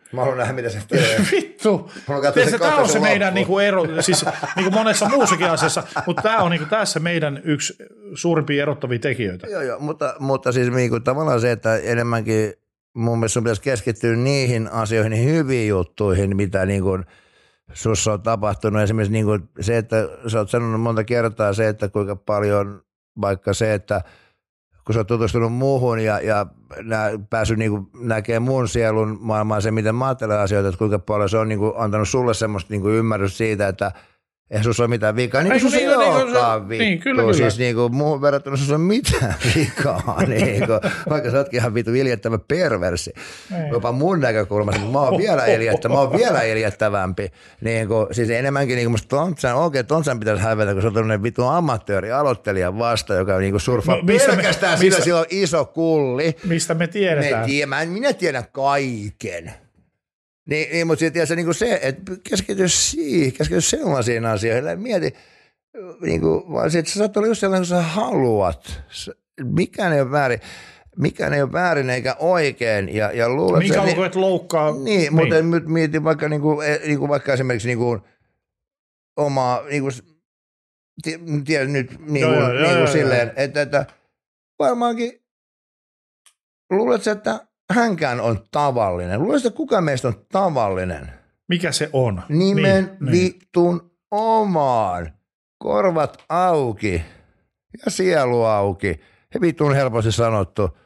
Mä haluan nähdä, mitä se tekee. Vittu. Tämä on se meidän niinku ero, siis niinku monessa muussakin asiassa, mutta tämä on niinku tässä meidän yksi suurimpia erottavia tekijöitä. Joo, mutta siis niinku tavallaan se, että enemmänkin mun mielestä sun pitäisi keskittyä niihin asioihin, niihin hyviin juttuihin, mitä niinku sussa on tapahtunut. Esimerkiksi niinku se, että sä oot sanonut monta kertaa se, että kuinka paljon vaikka se, että kun sä oot tutustunut muuhun ja päässyt niinku näkemään mun sielun maailmaan se, miten mä ajattelen asioita, että kuinka paljon se on niinku antanut sulle semmoista niinku ymmärrystä siitä, että eihän sussa ole mitään vikaa. Niin sussa ei olekaan vittu. Niin, kyllä. Siis niinku muuhun verrattuna sussa ei ole mitään vikaa. Niinku, vaikka sä ootkin ihan vittu iljettävä perversi. Jopa mun näkökulmasta, mutta mä oon vielä iljettävämpi. Niinku, siis enemmänkin niinku musta Tontsan pitäisi hävetä, kun sä oot tämmönen vittu amatööri, aloittelija vasta, joka niinku surfaa pelkästään sillä, sillä on iso kulli. Mistä me tiedetään? Minä tiedän kaiken. Niin, mutta tiedätkö, niin se, että keskity sellaisiin asioihin. Mieti, niin kuin, vaan se, että sä saat olla just sellainen, kun sä haluat. Mikään ei ole väärin eikä oikein. Ja luulet, minkä alkoi, että loukkaa. Niin, mutta mietin vaikka, niin kuin, vaikka esimerkiksi niin kuin, omaa, niin kuin, tiedän nyt niin kuin silleen, että varmaankin luulet, että hänkään on tavallinen. Luuletko, että kuka meistä on tavallinen? Mikä se on? Nimen vittun omaan. Korvat auki ja sielu auki. He vitun helposti sanottu.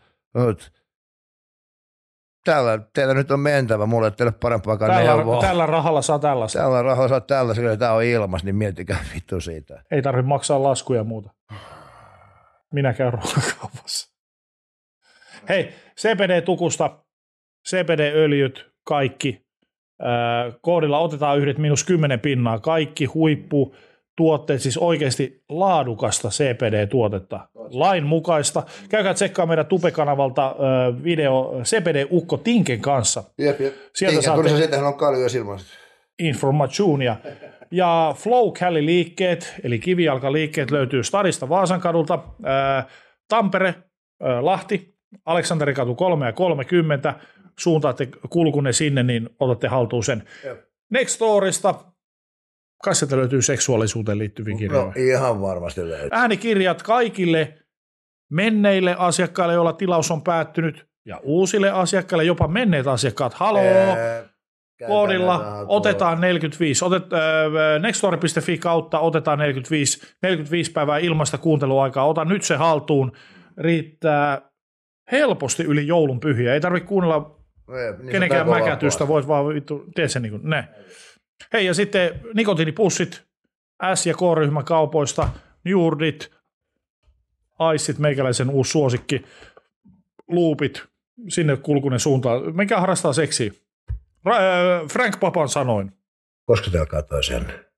Teillä nyt on mentävä. Mulle ei teille parempaakaan neuvoa. Tällä rahalla saa tällaista. Tällä rahalla saa tällaista. Tämä on ilmas, niin miettikää vittu siitä. Ei tarvitse maksaa laskuja ja muuta. Minä käyn ruokakaupassa. Hei, CBD-tukusta, CBD-öljyt, kaikki. Koodilla otetaan yhdet -10%. Kaikki huipputuotteet, siis oikeasti laadukasta CBD-tuotetta. Lain mukaista. Käykää tsekkaa meidän Tube-kanavalta video CBD-ukko Tinken kanssa. Jep. Sieltä saatte siitähän on kaljoja silmästä. informationia. Ja Flow Cali-liikkeet, eli kivijalkaliikkeet löytyy Stadista Vaasankadulta, Tampere, Lahti, Aleksanterikatu 3 ja 30, suuntaatte kulkunne sinne, niin otatte haltuun sen. Nextorista, kai sieltä löytyy seksuaalisuuteen liittyviä kirjoja. No ihan varmasti löytyy. Äänikirjat kaikille menneille asiakkaille, joilla tilaus on päättynyt, ja uusille asiakkaille, jopa menneet asiakkaat. Haloo! Koodilla otetaan 45. Nextdoor.fi kautta otetaan 45 päivää ilmaista kuunteluaikaa. Ota nyt se haltuun. Riittää helposti yli joulun pyhiä. Ei tarvitse kuunnella kenenkään mäkätystä. Voit vaan vittu, tee se niin kuin ne. Hei, ja sitten nikotiinipussit S- ja K-ryhmän kaupoista, Njurdit, Aissit, meikäläisen uusi suosikki, Loopit, sinne kulkunen suuntaan. Menkää harrastaa seksiä. Frank Papan sanoin. Kosketelkaa toisen.